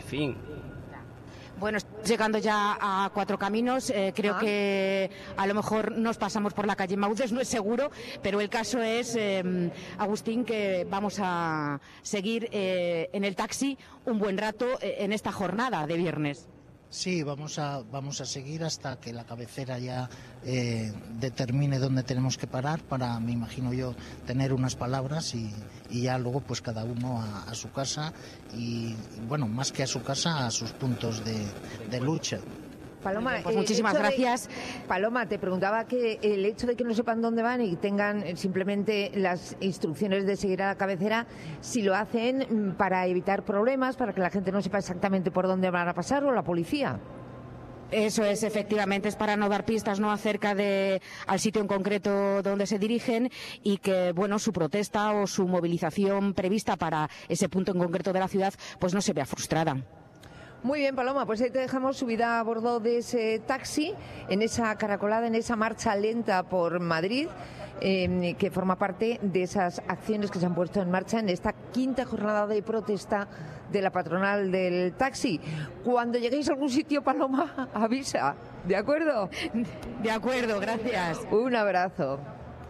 fin. Bueno, llegando ya a Cuatro Caminos, eh, creo ah. que a lo mejor nos pasamos por la calle Maudes, no es seguro, pero el caso es, eh, Agustín, que vamos a seguir eh, en el taxi un buen rato eh, en esta jornada de viernes. Sí, vamos a, vamos a seguir hasta que la cabecera ya eh, determine dónde tenemos que parar para, me imagino yo, tener unas palabras y, y ya luego pues cada uno a, a su casa y, bueno, más que a su casa, a sus puntos de, de lucha. Paloma, pues muchísimas gracias. De, Paloma, te preguntaba que el hecho de que no sepan dónde van y tengan simplemente las instrucciones de seguir a la cabecera, si lo hacen para evitar problemas, para que la gente no sepa exactamente por dónde van a pasar, o la policía. Eso es, efectivamente, es para no dar pistas no acerca de al sitio en concreto donde se dirigen y que, bueno, su protesta o su movilización prevista para ese punto en concreto de la ciudad pues no se vea frustrada. Muy bien, Paloma, pues ahí te dejamos subida a bordo de ese taxi, en esa caracolada, en esa marcha lenta por Madrid, eh, que forma parte de esas acciones que se han puesto en marcha en esta quinta jornada de protesta de la patronal del taxi. Cuando lleguéis a algún sitio, Paloma, avisa, ¿de acuerdo? De acuerdo, gracias. Un abrazo.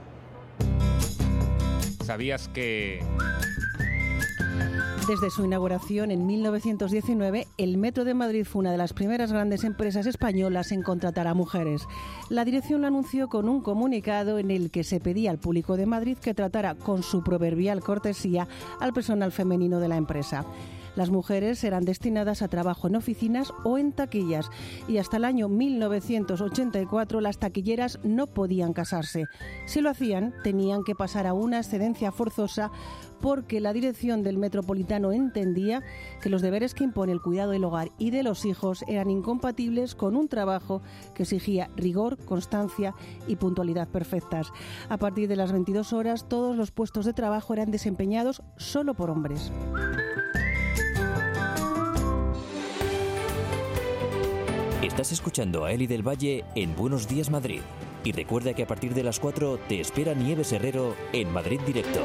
¿Sabías que...? Desde su inauguración en mil novecientos diecinueve, el Metro de Madrid fue una de las primeras grandes empresas españolas en contratar a mujeres. La dirección lo anunció con un comunicado en el que se pedía al público de Madrid que tratara con su proverbial cortesía al personal femenino de la empresa. Las mujeres eran destinadas a trabajo en oficinas o en taquillas y hasta el año mil novecientos ochenta y cuatro las taquilleras no podían casarse. Si lo hacían, tenían que pasar a una excedencia forzosa porque la dirección del Metropolitano entendía que los deberes que impone el cuidado del hogar y de los hijos eran incompatibles con un trabajo que exigía rigor, constancia y puntualidad perfectas. A partir de las veintidós horas, todos los puestos de trabajo eran desempeñados solo por hombres. Estás escuchando a Eli del Valle en Buenos Días Madrid. Y recuerda que a partir de las cuatro te espera Nieves Herrero en Madrid Directo.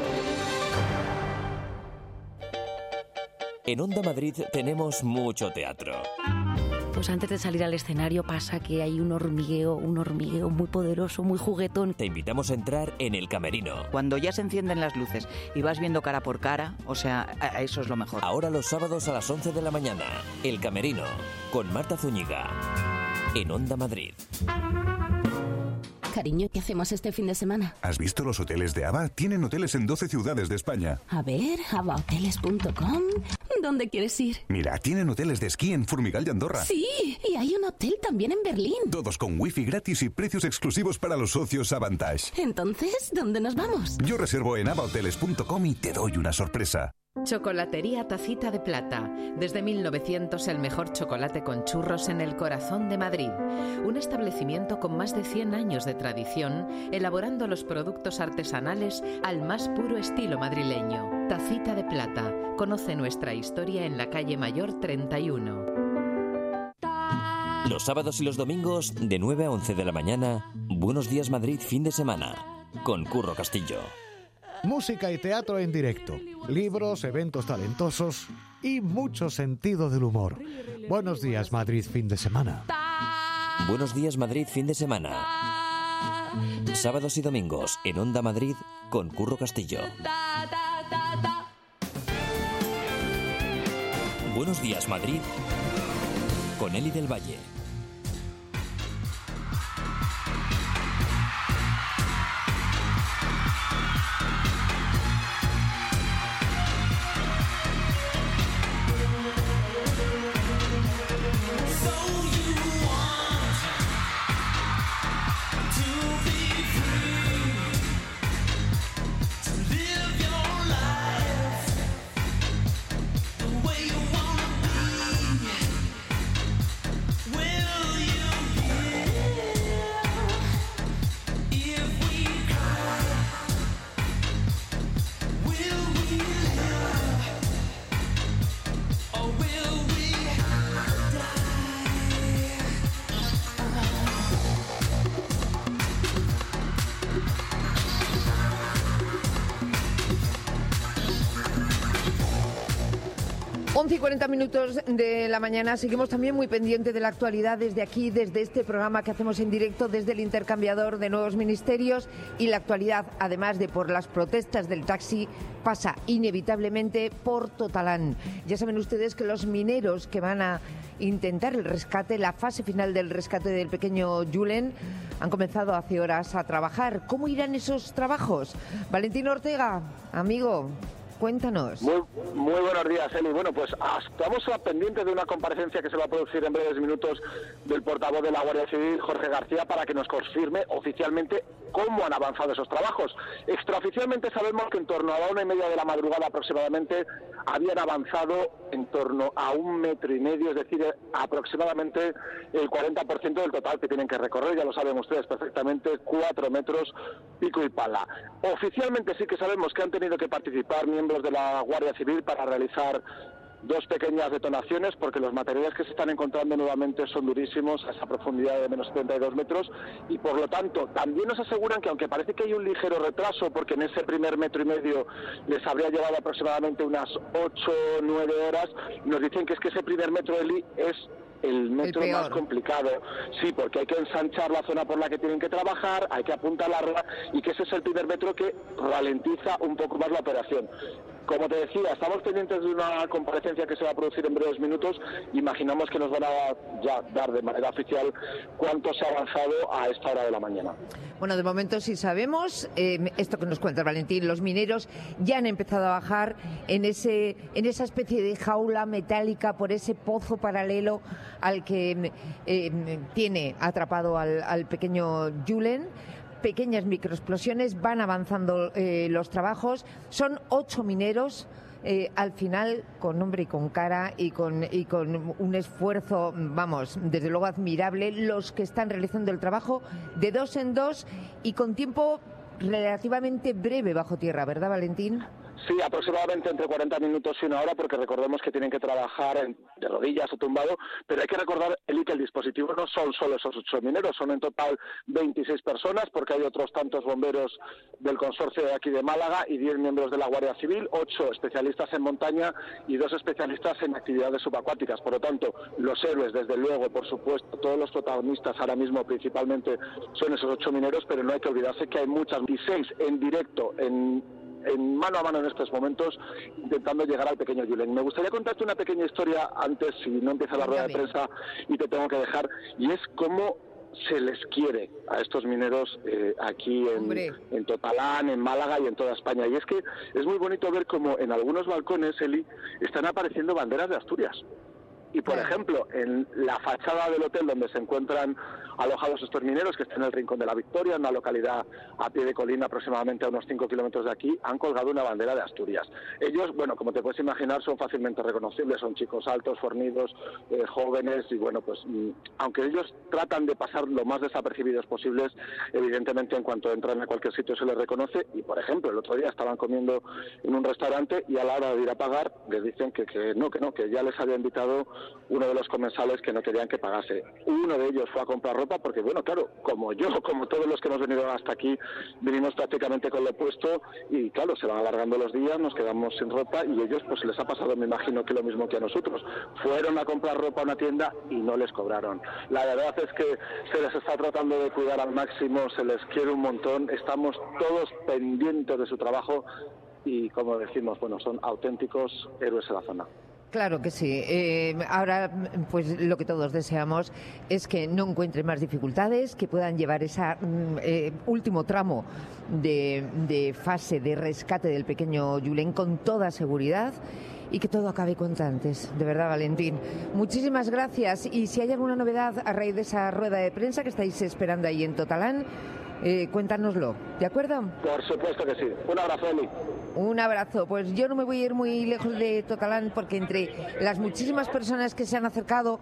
En Onda Madrid tenemos mucho teatro. Pues antes de salir al escenario pasa que hay un hormigueo, un hormigueo muy poderoso, muy juguetón. Te invitamos a entrar en el camerino. Cuando ya se encienden las luces y vas viendo cara por cara, o sea, a eso es lo mejor. Ahora los sábados a las once de la mañana, El Camerino, con Marta Zúñiga, en Onda Madrid. Cariño, ¿qué hacemos este fin de semana? ¿Has visto los hoteles de ABA? Tienen hoteles en doce ciudades de España. A ver, aba hoteles punto com. ¿Dónde quieres ir? Mira, tienen hoteles de esquí en Formigal y Andorra. Sí, y hay un hotel también en Berlín. Todos con wifi gratis y precios exclusivos para los socios Avantage. Entonces, ¿dónde nos vamos? Yo reservo en aba hoteles punto com y te doy una sorpresa. Chocolatería Tacita de Plata. Desde mil novecientos el mejor chocolate con churros en el corazón de Madrid. Un establecimiento con más de cien años de tradición, elaborando los productos artesanales al más puro estilo madrileño. Tacita de Plata. Conoce nuestra historia en la calle Mayor treinta y uno. Los sábados y los domingos, de nueve a once de la mañana, Buenos Días Madrid fin de semana, con Curro Castillo. Música y teatro en directo, libros, eventos talentosos y mucho sentido del humor. Buenos Días Madrid fin de semana. Buenos Días Madrid fin de semana. Sábados y domingos en Onda Madrid con Curro Castillo. Buenos Días Madrid con Eli del Valle. When once y cuarenta minutos de la mañana. Seguimos también muy pendientes de la actualidad desde aquí, desde este programa que hacemos en directo desde el intercambiador de nuevos ministerios. Y la actualidad, además de por las protestas del taxi, pasa inevitablemente por Totalán. Ya saben ustedes que los mineros que van a intentar el rescate, la fase final del rescate del pequeño Julen, han comenzado hace horas a trabajar. ¿Cómo irán esos trabajos? Valentín Ortega, amigo, cuéntanos. Muy, muy buenos días, Eli. Bueno, pues estamos pendientes de una comparecencia que se va a producir en breves minutos del portavoz de la Guardia Civil, Jorge García, para que nos confirme oficialmente cómo han avanzado esos trabajos. Extraoficialmente sabemos que en torno a la una y media de la madrugada aproximadamente habían avanzado en torno a un metro y medio, es decir, aproximadamente el cuarenta por ciento del total que tienen que recorrer. Ya lo saben ustedes perfectamente, cuatro metros pico y pala. Oficialmente sí que sabemos que han tenido que participar miembros de la Guardia Civil para realizar dos pequeñas detonaciones, porque los materiales que se están encontrando nuevamente son durísimos a esa profundidad de menos setenta y dos metros, y por lo tanto también nos aseguran que aunque parece que hay un ligero retraso, porque en ese primer metro y medio les habría llevado aproximadamente unas ocho o nueve horas, nos dicen que es que ese primer metro de Eli es el metro el más complicado, sí, porque hay que ensanchar la zona por la que tienen que trabajar, hay que apuntalarla, y que ese es el primer metro que ralentiza un poco más la operación. Como te decía, estamos pendientes de una comparecencia que se va a producir en breves minutos. Imaginamos que nos van a ya dar de manera oficial cuánto se ha avanzado a esta hora de la mañana. Bueno, de momento sí sabemos, eh, esto que nos cuenta Valentín, los mineros ya han empezado a bajar en ese en esa especie de jaula metálica por ese pozo paralelo al que eh, tiene atrapado al, al pequeño Julen. Pequeñas microexplosiones, van avanzando eh, los trabajos. Son ocho mineros, eh, al final con nombre y con cara y con, y con un esfuerzo, vamos, desde luego admirable, los que están realizando el trabajo de dos en dos y con tiempo relativamente breve bajo tierra, ¿verdad, Valentín? Sí, aproximadamente entre cuarenta minutos y una hora, porque recordemos que tienen que trabajar en, de rodillas o tumbado, pero hay que recordar, Eli, que el dispositivo no son solo esos ocho mineros, son en total veintiséis personas, porque hay otros tantos bomberos del consorcio de aquí de Málaga y diez miembros de la Guardia Civil, ocho especialistas en montaña y dos especialistas en actividades subacuáticas. Por lo tanto, los héroes, desde luego, por supuesto, todos los protagonistas ahora mismo principalmente son esos ocho mineros, pero no hay que olvidarse que hay muchas, veintiséis en directo, en en mano a mano en estos momentos, intentando llegar al pequeño Julen. Me gustaría contarte una pequeña historia antes, si no empieza la rueda de prensa y te tengo que dejar, y es cómo se les quiere a estos mineros eh, aquí en, en Totalán, en Málaga y en toda España. Y es que es muy bonito ver cómo en algunos balcones, Eli, están apareciendo banderas de Asturias. Y, por ejemplo, en la fachada del hotel donde se encuentran alojados estos mineros, que está en el Rincón de la Victoria, en una localidad a pie de colina aproximadamente a unos cinco kilómetros de aquí, han colgado una bandera de Asturias. Ellos, bueno, como te puedes imaginar, son fácilmente reconocibles, son chicos altos, fornidos, eh, jóvenes, y bueno, pues mm, aunque ellos tratan de pasar lo más desapercibidos posibles, evidentemente en cuanto entran a cualquier sitio se les reconoce. Y, por ejemplo, el otro día estaban comiendo en un restaurante y a la hora de ir a pagar les dicen que, que no, que no, que ya les había invitado uno de los comensales que no querían que pagase. Uno de ellos fue a comprar ropa porque, bueno, claro, como yo, como todos los que hemos venido hasta aquí, vinimos prácticamente con lo opuesto y, claro, se van alargando los días, nos quedamos sin ropa y ellos, pues les ha pasado, me imagino, que lo mismo que a nosotros. Fueron a comprar ropa a una tienda y no les cobraron. La verdad es que se les está tratando de cuidar al máximo, se les quiere un montón, estamos todos pendientes de su trabajo y, como decimos, bueno, son auténticos héroes en la zona. Claro que sí. Eh, ahora, pues lo que todos deseamos es que no encuentren más dificultades, que puedan llevar ese eh, último tramo de, de fase de rescate del pequeño Julen con toda seguridad y que todo acabe cuanto antes. De verdad, Valentín. Muchísimas gracias. Y si hay alguna novedad a raíz de esa rueda de prensa que estáis esperando ahí en Totalán, eh, cuéntanoslo, ¿de acuerdo? Por supuesto que sí. Un abrazo, Eli. Un abrazo. Pues yo no me voy a ir muy lejos de Totalán porque entre las muchísimas personas que se han acercado,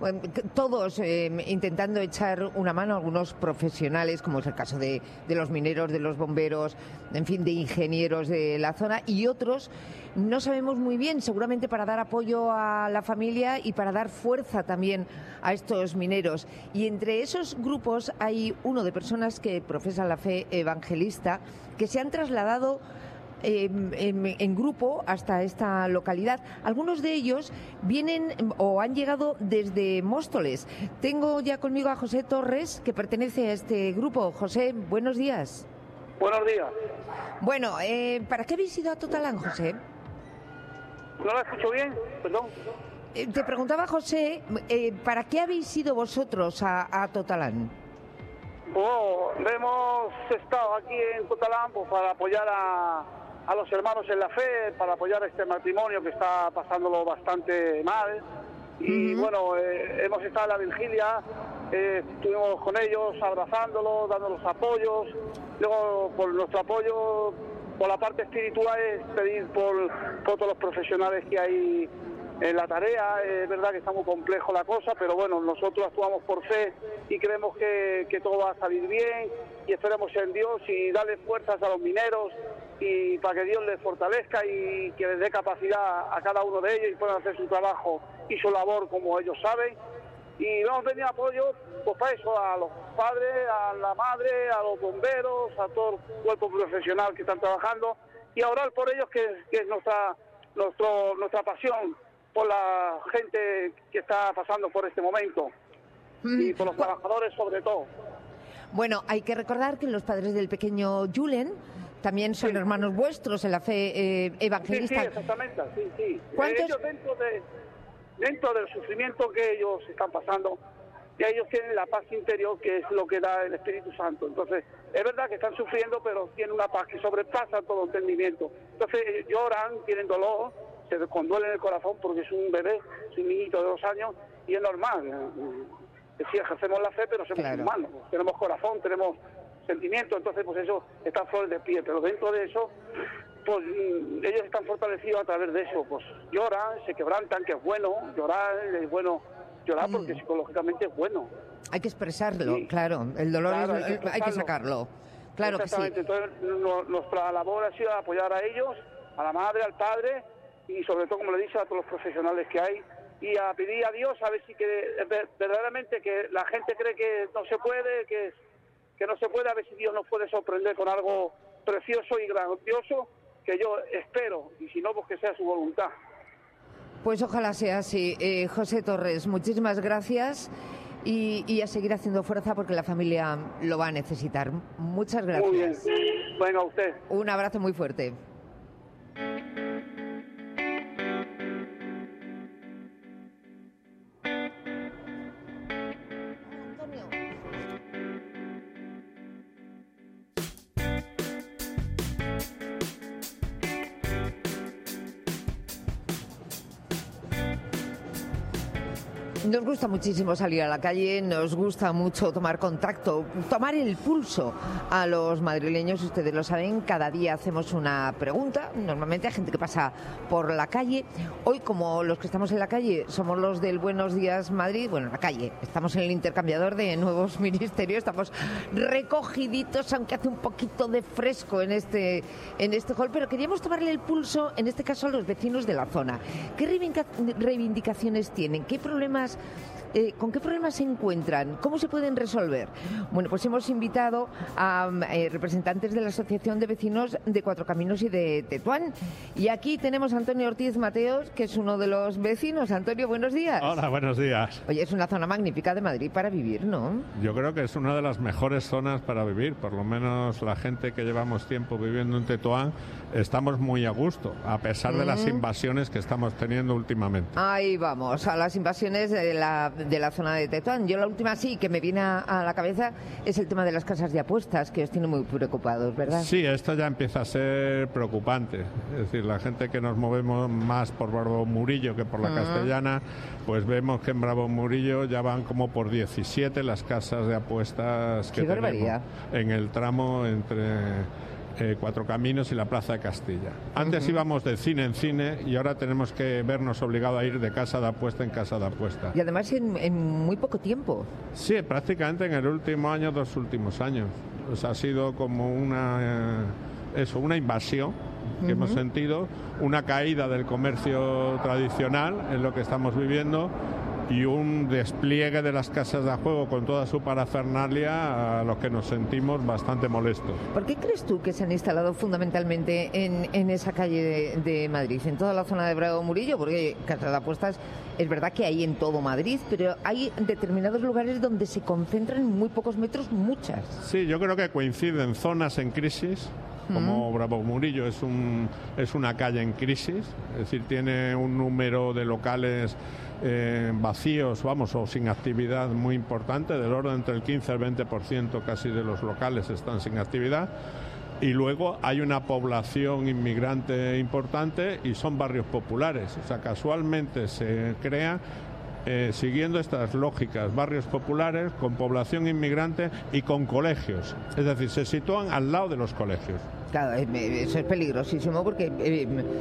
todos eh, intentando echar una mano, algunos profesionales, como es el caso de, de los mineros, de los bomberos, en fin, de ingenieros de la zona, y otros no sabemos muy bien, seguramente para dar apoyo a la familia y para dar fuerza también a estos mineros. Y entre esos grupos hay uno de personas que profesan la fe evangelista, que se han trasladado eh, en, en grupo hasta esta localidad. Algunos de ellos vienen o han llegado desde Móstoles. Tengo ya conmigo a José Torres, que pertenece a este grupo. José, buenos días. Buenos días. Bueno, eh, ¿para qué habéis ido a Totalán, José? ¿No la escucho bien? Perdón. Eh, te preguntaba, José, eh, ¿para qué habéis ido vosotros a, a Totalán? Oh, hemos estado aquí en Totalán pues, para apoyar a, a los hermanos en la fe, para apoyar a este matrimonio que está pasándolo bastante mal. Y uh-huh. bueno, eh, hemos estado en la vigilia, eh, estuvimos con ellos abrazándolos, dándolos apoyos. Luego, por nuestro apoyo, por la parte espiritual, es pedir por, por todos los profesionales que hay en la tarea. Es verdad que está muy complejo la cosa, pero bueno, nosotros actuamos por fe y creemos que, que todo va a salir bien y esperemos en Dios y darle fuerzas a los mineros y para que Dios les fortalezca y que les dé capacidad a cada uno de ellos y puedan hacer su trabajo y su labor como ellos saben. Y hemos venido apoyo pues para eso, a los padres, a la madre, a los bomberos, a todo el cuerpo profesional que están trabajando y a orar por ellos, que, que es nuestra, nuestro, nuestra pasión por la gente que está pasando por este momento mm. y por los trabajadores sobre todo. Bueno, hay que recordar que los padres del pequeño Julen también son sí. hermanos vuestros en la fe eh, evangelista. Sí, sí, exactamente, sí, sí. ¿Cuántos? Ellos dentro, de, dentro del sufrimiento que ellos están pasando, y ellos tienen la paz interior, que es lo que da el Espíritu Santo. Entonces, es verdad que están sufriendo, pero tienen una paz que sobrepasa todo entendimiento. Entonces, lloran, tienen dolor, se conduelen el corazón porque es un bebé, es un niñito de dos años, y es normal. Sí, ejercemos la fe, pero somos claro. humanos. Tenemos corazón, tenemos sentimiento, entonces, pues eso está flores de pie. Pero dentro de eso, pues ellos están fortalecidos a través de eso. Pues lloran, se quebrantan, que es bueno, llorar es bueno. Llorar porque mm. psicológicamente es bueno. Hay que expresarlo, sí. claro. El dolor claro, es, hay, que hay que sacarlo. Claro que sí. Entonces, no, nuestra labor ha sido apoyar a ellos, a la madre, al padre y sobre todo, como le he dicho, a todos los profesionales que hay y a pedir a Dios a ver si que verdaderamente que la gente cree que no se puede, que, que no se puede, a ver si Dios nos puede sorprender con algo precioso y grandioso, que yo espero, y si no, pues que sea su voluntad. Pues ojalá sea así. Eh, José Torres, muchísimas gracias y, y a seguir haciendo fuerza porque la familia lo va a necesitar. Muchas gracias. Muy bien. Venga, usted. Un abrazo muy fuerte. Nos gusta muchísimo salir a la calle, nos gusta mucho tomar contacto, tomar el pulso a los madrileños. Ustedes lo saben, cada día hacemos una pregunta, normalmente a gente que pasa por la calle. Hoy, como los que estamos en la calle somos los del Buenos Días Madrid, bueno, en la calle, estamos en el intercambiador de nuevos ministerios, estamos recogiditos, aunque hace un poquito de fresco en este, en este hall, pero queríamos tomarle el pulso, en este caso a los vecinos de la zona. ¿Qué reivindicaciones tienen? ¿Qué problemas Eh, ¿Con qué problemas se encuentran? ¿Cómo se pueden resolver? Bueno, pues hemos invitado a eh, representantes de la Asociación de Vecinos de Cuatro Caminos y de Tetuán. Y aquí tenemos a Antonio Ortiz Mateos, que es uno de los vecinos. Antonio, buenos días. Hola, buenos días. Oye, es una zona magnífica de Madrid para vivir, ¿no? Yo creo que es una de las mejores zonas para vivir. Por lo menos la gente que llevamos tiempo viviendo en Tetuán estamos muy a gusto, a pesar mm. de las invasiones que estamos teniendo últimamente. Ahí vamos, a las invasiones de la... de la zona de Tetuán. Yo la última sí que me viene a, a la cabeza es el tema de las casas de apuestas, que os tiene muy preocupados, ¿verdad? Sí, esto ya empieza a ser preocupante. Es decir, la gente que nos movemos más por Bravo Murillo que por la uh-huh. Castellana, pues vemos que en Bravo Murillo ya van como por diecisiete las casas de apuestas que ¡Qué tenemos barbaridad! En el tramo entre... Eh, Cuatro Caminos y la Plaza de Castilla. Antes uh-huh. íbamos de cine en cine y ahora tenemos que vernos obligados a ir de casa de apuesta en casa de apuesta. Y además en, en muy poco tiempo. Sí, prácticamente en el último año, dos últimos años. Pues ha sido como una, eh, eso, una invasión que uh-huh. hemos sentido, una caída del comercio tradicional en lo que estamos viviendo y un despliegue de las casas de juego con toda su parafernalia a los que nos sentimos bastante molestos. ¿Por qué crees tú que se han instalado fundamentalmente en, en esa calle de, de Madrid, en toda la zona de Bravo Murillo? Porque casas de apuestas es verdad que hay en todo Madrid, pero hay determinados lugares donde se concentran en muy pocos metros muchas. Sí, yo creo que coinciden zonas en crisis, como Bravo Murillo es, un, es una calle en crisis, es decir, tiene un número de locales eh, vacíos, vamos, o sin actividad muy importante, del orden entre el quince al veinte por ciento casi de los locales están sin actividad, y luego hay una población inmigrante importante y son barrios populares, o sea, casualmente se crea Eh, siguiendo estas lógicas, barrios populares con población inmigrante y con colegios, es decir, se sitúan al lado de los colegios. Claro, eso es peligrosísimo porque eh,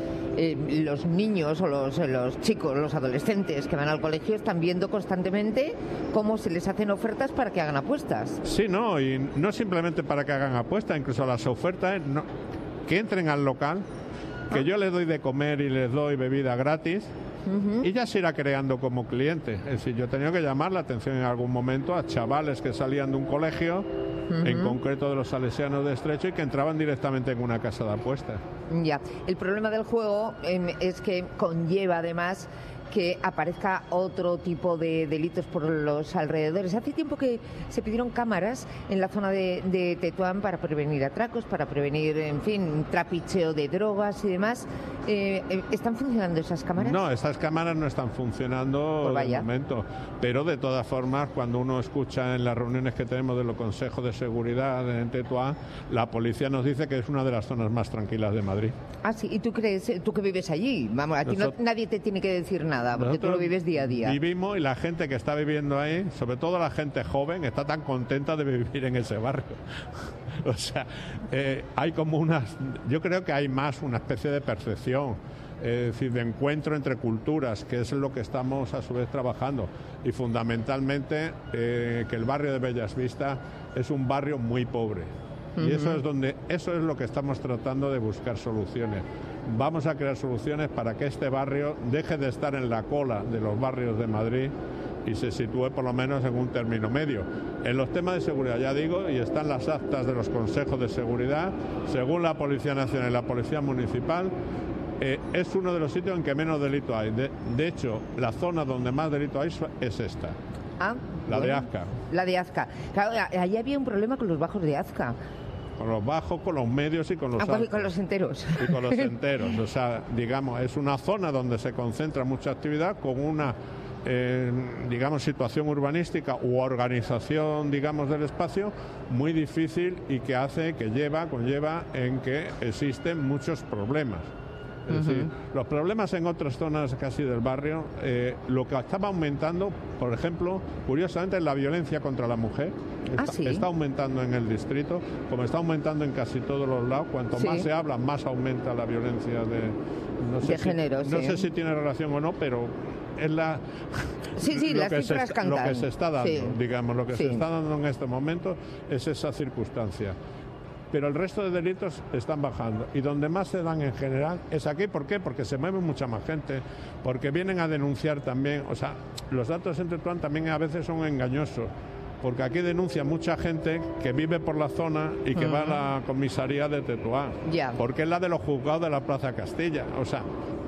eh, los niños o los, los chicos, los adolescentes que van al colegio están viendo constantemente cómo se les hacen ofertas para que hagan apuestas. Sí, no, y no simplemente para que hagan apuestas, incluso las ofertas, no, que entren al local, que yo les doy de comer y les doy bebida gratis. Uh-huh. Y ya se irá creando como cliente. Es decir, yo he tenido que llamar la atención en algún momento a chavales que salían de un colegio, uh-huh, en concreto de los salesianos de Estrecho, y que entraban directamente en una casa de apuestas. Ya, el problema del juego eh, es que conlleva además que aparezca otro tipo de delitos por los alrededores. Hace tiempo que se pidieron cámaras en la zona de, de Tetuán para prevenir atracos, para prevenir, en fin, trapicheo de drogas y demás. Eh, ¿Están funcionando esas cámaras? No, esas cámaras no están funcionando pues de momento. Pero de todas formas, cuando uno escucha en las reuniones que tenemos de los consejos de seguridad en Tetuán, la policía nos dice que es una de las zonas más tranquilas de Madrid. Ah, sí. ¿Y tú crees, tú que vives allí? Vamos, aquí no, nadie te tiene que decir nada, porque tú lo vives día a día. Vivimos, y la gente que está viviendo ahí, sobre todo la gente joven, está tan contenta de vivir en ese barrio. O sea, eh, hay como unas... Yo creo que hay más una especie de percepción, es decir, de encuentro entre culturas, que es lo que estamos a su vez trabajando. Y fundamentalmente eh, que el barrio de Bellas Vistas es un barrio muy pobre. Y eso es donde, eso es lo que estamos tratando de buscar soluciones. Vamos a crear soluciones para que este barrio deje de estar en la cola de los barrios de Madrid y se sitúe por lo menos en un término medio. En los temas de seguridad, ya digo, y están las actas de los consejos de seguridad, según la Policía Nacional y la Policía Municipal, eh, es uno de los sitios en que menos delito hay. De, de hecho, la zona donde más delito hay es esta. Ah, la bueno, de Azca. La de Azca. Claro, ahí había un problema con los bajos de Azca. Con los bajos, con los medios y con los ah, altos. Y con los enteros. Y con los enteros. O sea, digamos, es una zona donde se concentra mucha actividad con una, eh, digamos, situación urbanística u organización, digamos, del espacio muy difícil y que hace, que lleva, conlleva en que existen muchos problemas. Es uh-huh. decir, los problemas en otras zonas casi del barrio, eh, lo que estaba aumentando, por ejemplo, curiosamente, es la violencia contra la mujer. Está, ¿Ah, sí? está aumentando en el distrito, como está aumentando en casi todos los lados. Cuanto sí. más se habla, más aumenta la violencia de, no sé de si, género. No sí. sé si tiene relación o no, pero es la sí, sí, lo, las que cifras se, cantan. lo que se está dando, sí. digamos, lo que sí. se está dando en este momento es esa circunstancia. Pero el resto de delitos están bajando. Y donde más se dan en general es aquí. ¿Por qué? Porque se mueve mucha más gente, porque vienen a denunciar también. O sea, los datos en Tetuán también a veces son engañosos, porque aquí denuncia mucha gente que vive por la zona y que uh-huh. va a la comisaría de Tetuán, yeah. porque es la de los juzgados de la Plaza Castilla. O sea,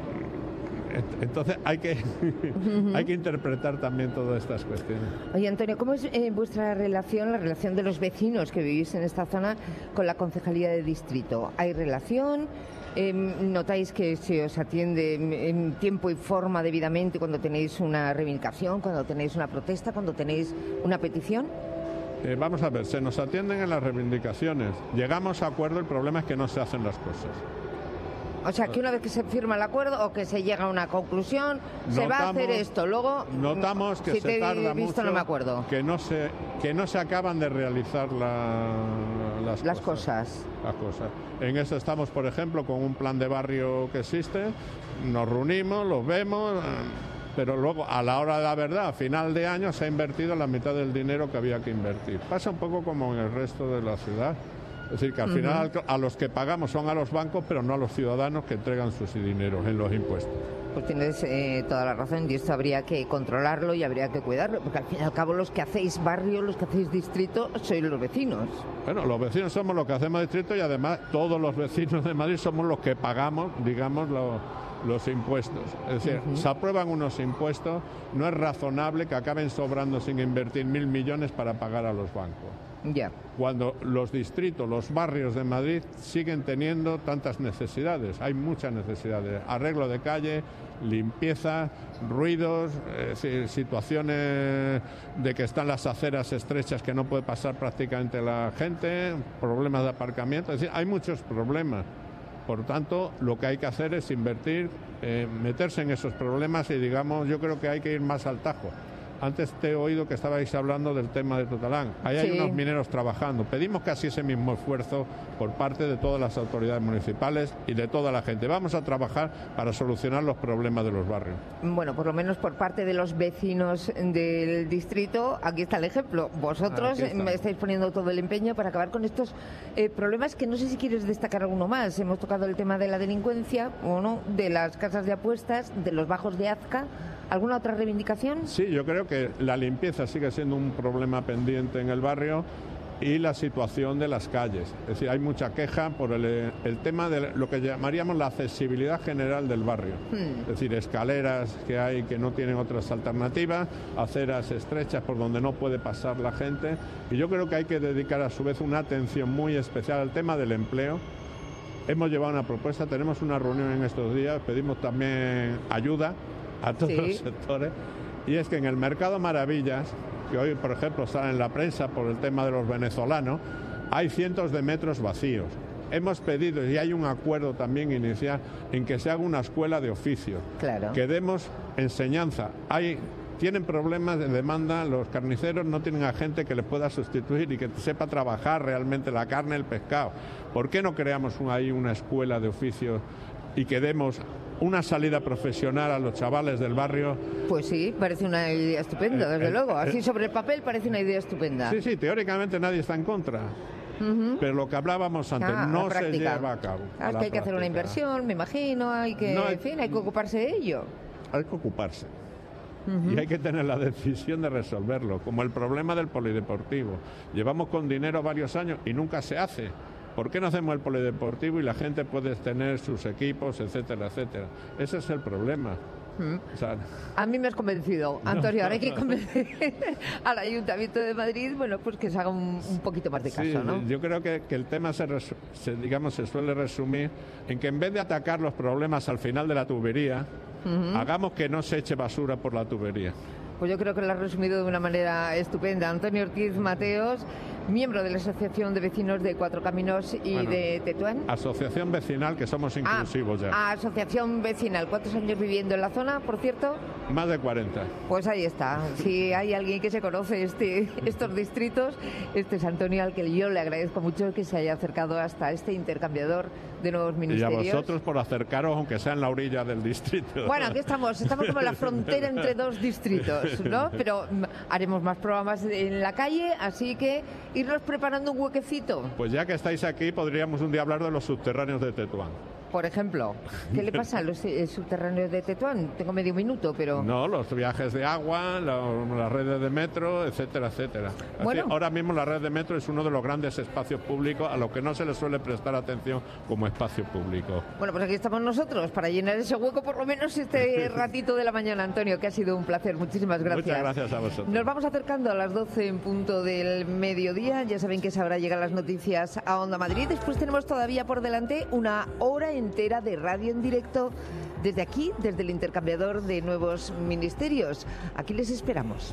entonces hay que uh-huh. hay que interpretar también todas estas cuestiones. Oye, Antonio, ¿cómo es eh, vuestra relación, la relación de los vecinos que vivís en esta zona con la Concejalía de Distrito? ¿Hay relación? Eh, ¿Notáis que se os atiende en tiempo y forma debidamente cuando tenéis una reivindicación, cuando tenéis una protesta, cuando tenéis una petición? Eh, vamos a ver, se nos atienden en las reivindicaciones. Llegamos a acuerdo, el problema es que no se hacen las cosas. O sea, que una vez que se firma el acuerdo o que se llega a una conclusión, notamos, se va a hacer esto. Luego, notamos que si se te tarda he visto, mucho, no me acuerdo. Que no se, que no se acaban de realizar la, las, las cosas, cosas. Las cosas. En eso estamos, por ejemplo, con un plan de barrio que existe. Nos reunimos, los vemos, pero luego, a la hora de la verdad, a final de año, se ha invertido la mitad del dinero que había que invertir. Pasa un poco como en el resto de la ciudad. Es decir, que al final uh-huh. a los que pagamos son a los bancos, pero no a los ciudadanos que entregan sus dineros en los impuestos. Pues tienes eh, toda la razón, y esto habría que controlarlo y habría que cuidarlo, porque al fin y al cabo los que hacéis barrio, los que hacéis distrito, sois los vecinos. Bueno, los vecinos somos los que hacemos distrito y además todos los vecinos de Madrid somos los que pagamos, digamos, los, los impuestos. Es decir, uh-huh. se aprueban unos impuestos, no es razonable que acaben sobrando sin invertir mil millones para pagar a los bancos. Ya. Cuando los distritos, los barrios de Madrid siguen teniendo tantas necesidades. Hay muchas necesidades. Arreglo de calle, limpieza, ruidos, eh, situaciones de que están las aceras estrechas que no puede pasar prácticamente la gente, problemas de aparcamiento. Es decir, hay muchos problemas. Por tanto, lo que hay que hacer es invertir, eh, meterse en esos problemas y, digamos, yo creo que hay que ir más al tajo. Antes te he oído que estabais hablando del tema de Totalán. Ahí hay sí. unos mineros trabajando. Pedimos casi ese mismo esfuerzo por parte de todas las autoridades municipales y de toda la gente. Vamos a trabajar para solucionar los problemas de los barrios. Bueno, por lo menos por parte de los vecinos del distrito, aquí está el ejemplo. Vosotros me estáis poniendo todo el empeño para acabar con estos eh, problemas que no sé si quieres destacar alguno más. Hemos tocado el tema de la delincuencia, o no, de las casas de apuestas, de los bajos de Azca. ¿Alguna otra reivindicación? Sí, yo creo que la limpieza sigue siendo un problema pendiente en el barrio y la situación de las calles. Es decir, hay mucha queja por el, el tema de lo que llamaríamos la accesibilidad general del barrio. Hmm. Es decir, escaleras que hay que no tienen otras alternativas, aceras estrechas por donde no puede pasar la gente. Y yo creo que hay que dedicar a su vez una atención muy especial al tema del empleo. Hemos llevado una propuesta, tenemos una reunión en estos días, pedimos también ayuda a todos sí. los sectores, y es que en el Mercado Maravillas, que hoy por ejemplo sale en la prensa por el tema de los venezolanos, hay cientos de metros vacíos. Hemos pedido, y hay un acuerdo también inicial, en que se haga una escuela de oficios, claro. que demos enseñanza. Hay Tienen problemas de demanda, los carniceros no tienen a gente que les pueda sustituir y que sepa trabajar realmente la carne, el pescado. ¿Por qué no creamos un, ahí una escuela de oficios y que demos una salida profesional a los chavales del barrio? Pues sí, parece una idea estupenda, desde eh, luego. Así eh, sobre el papel parece una idea estupenda. Sí, sí, teóricamente nadie está en contra. Uh-huh. Pero lo que hablábamos antes, ah, no se lleva a cabo. Ah, es que hay que hacer una inversión, me imagino, hay que, no hay, en fin, hay que ocuparse de ello. Hay que ocuparse. Uh-huh. Y hay que tener la decisión de resolverlo, como el problema del polideportivo. Llevamos con dinero varios años y nunca se hace. ¿Por qué no hacemos el polideportivo y la gente puede tener sus equipos, etcétera, etcétera? Ese es el problema. Mm. O sea, a mí me has convencido, Antonio. Ahora hay que convencer al Ayuntamiento de Madrid, bueno, pues que se haga un, un poquito más de caso, sí, ¿no? Yo creo que, que el tema se, resu- se, digamos, se suele resumir en que en vez de atacar los problemas al final de la tubería, uh-huh. hagamos que no se eche basura por la tubería. Pues yo creo que lo has resumido de una manera estupenda. Antonio Ortiz Mateos, miembro de la Asociación de Vecinos de Cuatro Caminos y bueno, de Tetuán. Asociación vecinal, que somos inclusivos ah, ya. Asociación vecinal. ¿Cuántos años viviendo en la zona, por cierto? Más de cuarenta. Pues ahí está. Si hay alguien que se conoce este, estos distritos, este es Antonio, al que yo le agradezco mucho que se haya acercado hasta este intercambiador de nuevos ministerios. Y a vosotros por acercaros, aunque sea en la orilla del distrito. Bueno, aquí estamos. Estamos como en la frontera entre dos distritos, ¿no? Pero haremos más programas en la calle, así que irnos preparando un huequecito. Pues ya que estáis aquí, podríamos un día hablar de los subterráneos de Tetuán. Por ejemplo, ¿qué le pasa a los eh, subterráneos de Tetuán? Tengo medio minuto, pero... No, los viajes de agua, la, las redes de metro, etcétera, etcétera. Bueno. Así, ahora mismo la red de metro es uno de los grandes espacios públicos a los que no se le suele prestar atención como espacio público. Bueno, pues aquí estamos nosotros para llenar ese hueco por lo menos este ratito de la mañana, Antonio, que ha sido un placer. Muchísimas gracias. Muchas gracias a vosotros. Nos vamos acercando a las doce en punto del mediodía. Ya saben que esa hora llegan las noticias a Onda Madrid. Después tenemos todavía por delante una hora entera de radio en directo desde aquí, desde el intercambiador de nuevos ministerios. Aquí les esperamos.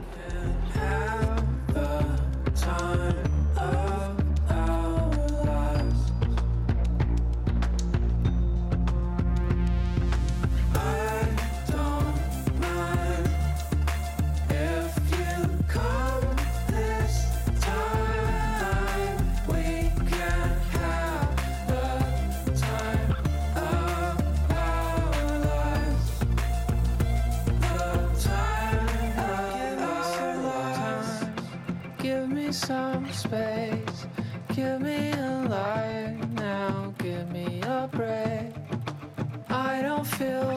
Some space, Give me a light now, give me a break. I don't feel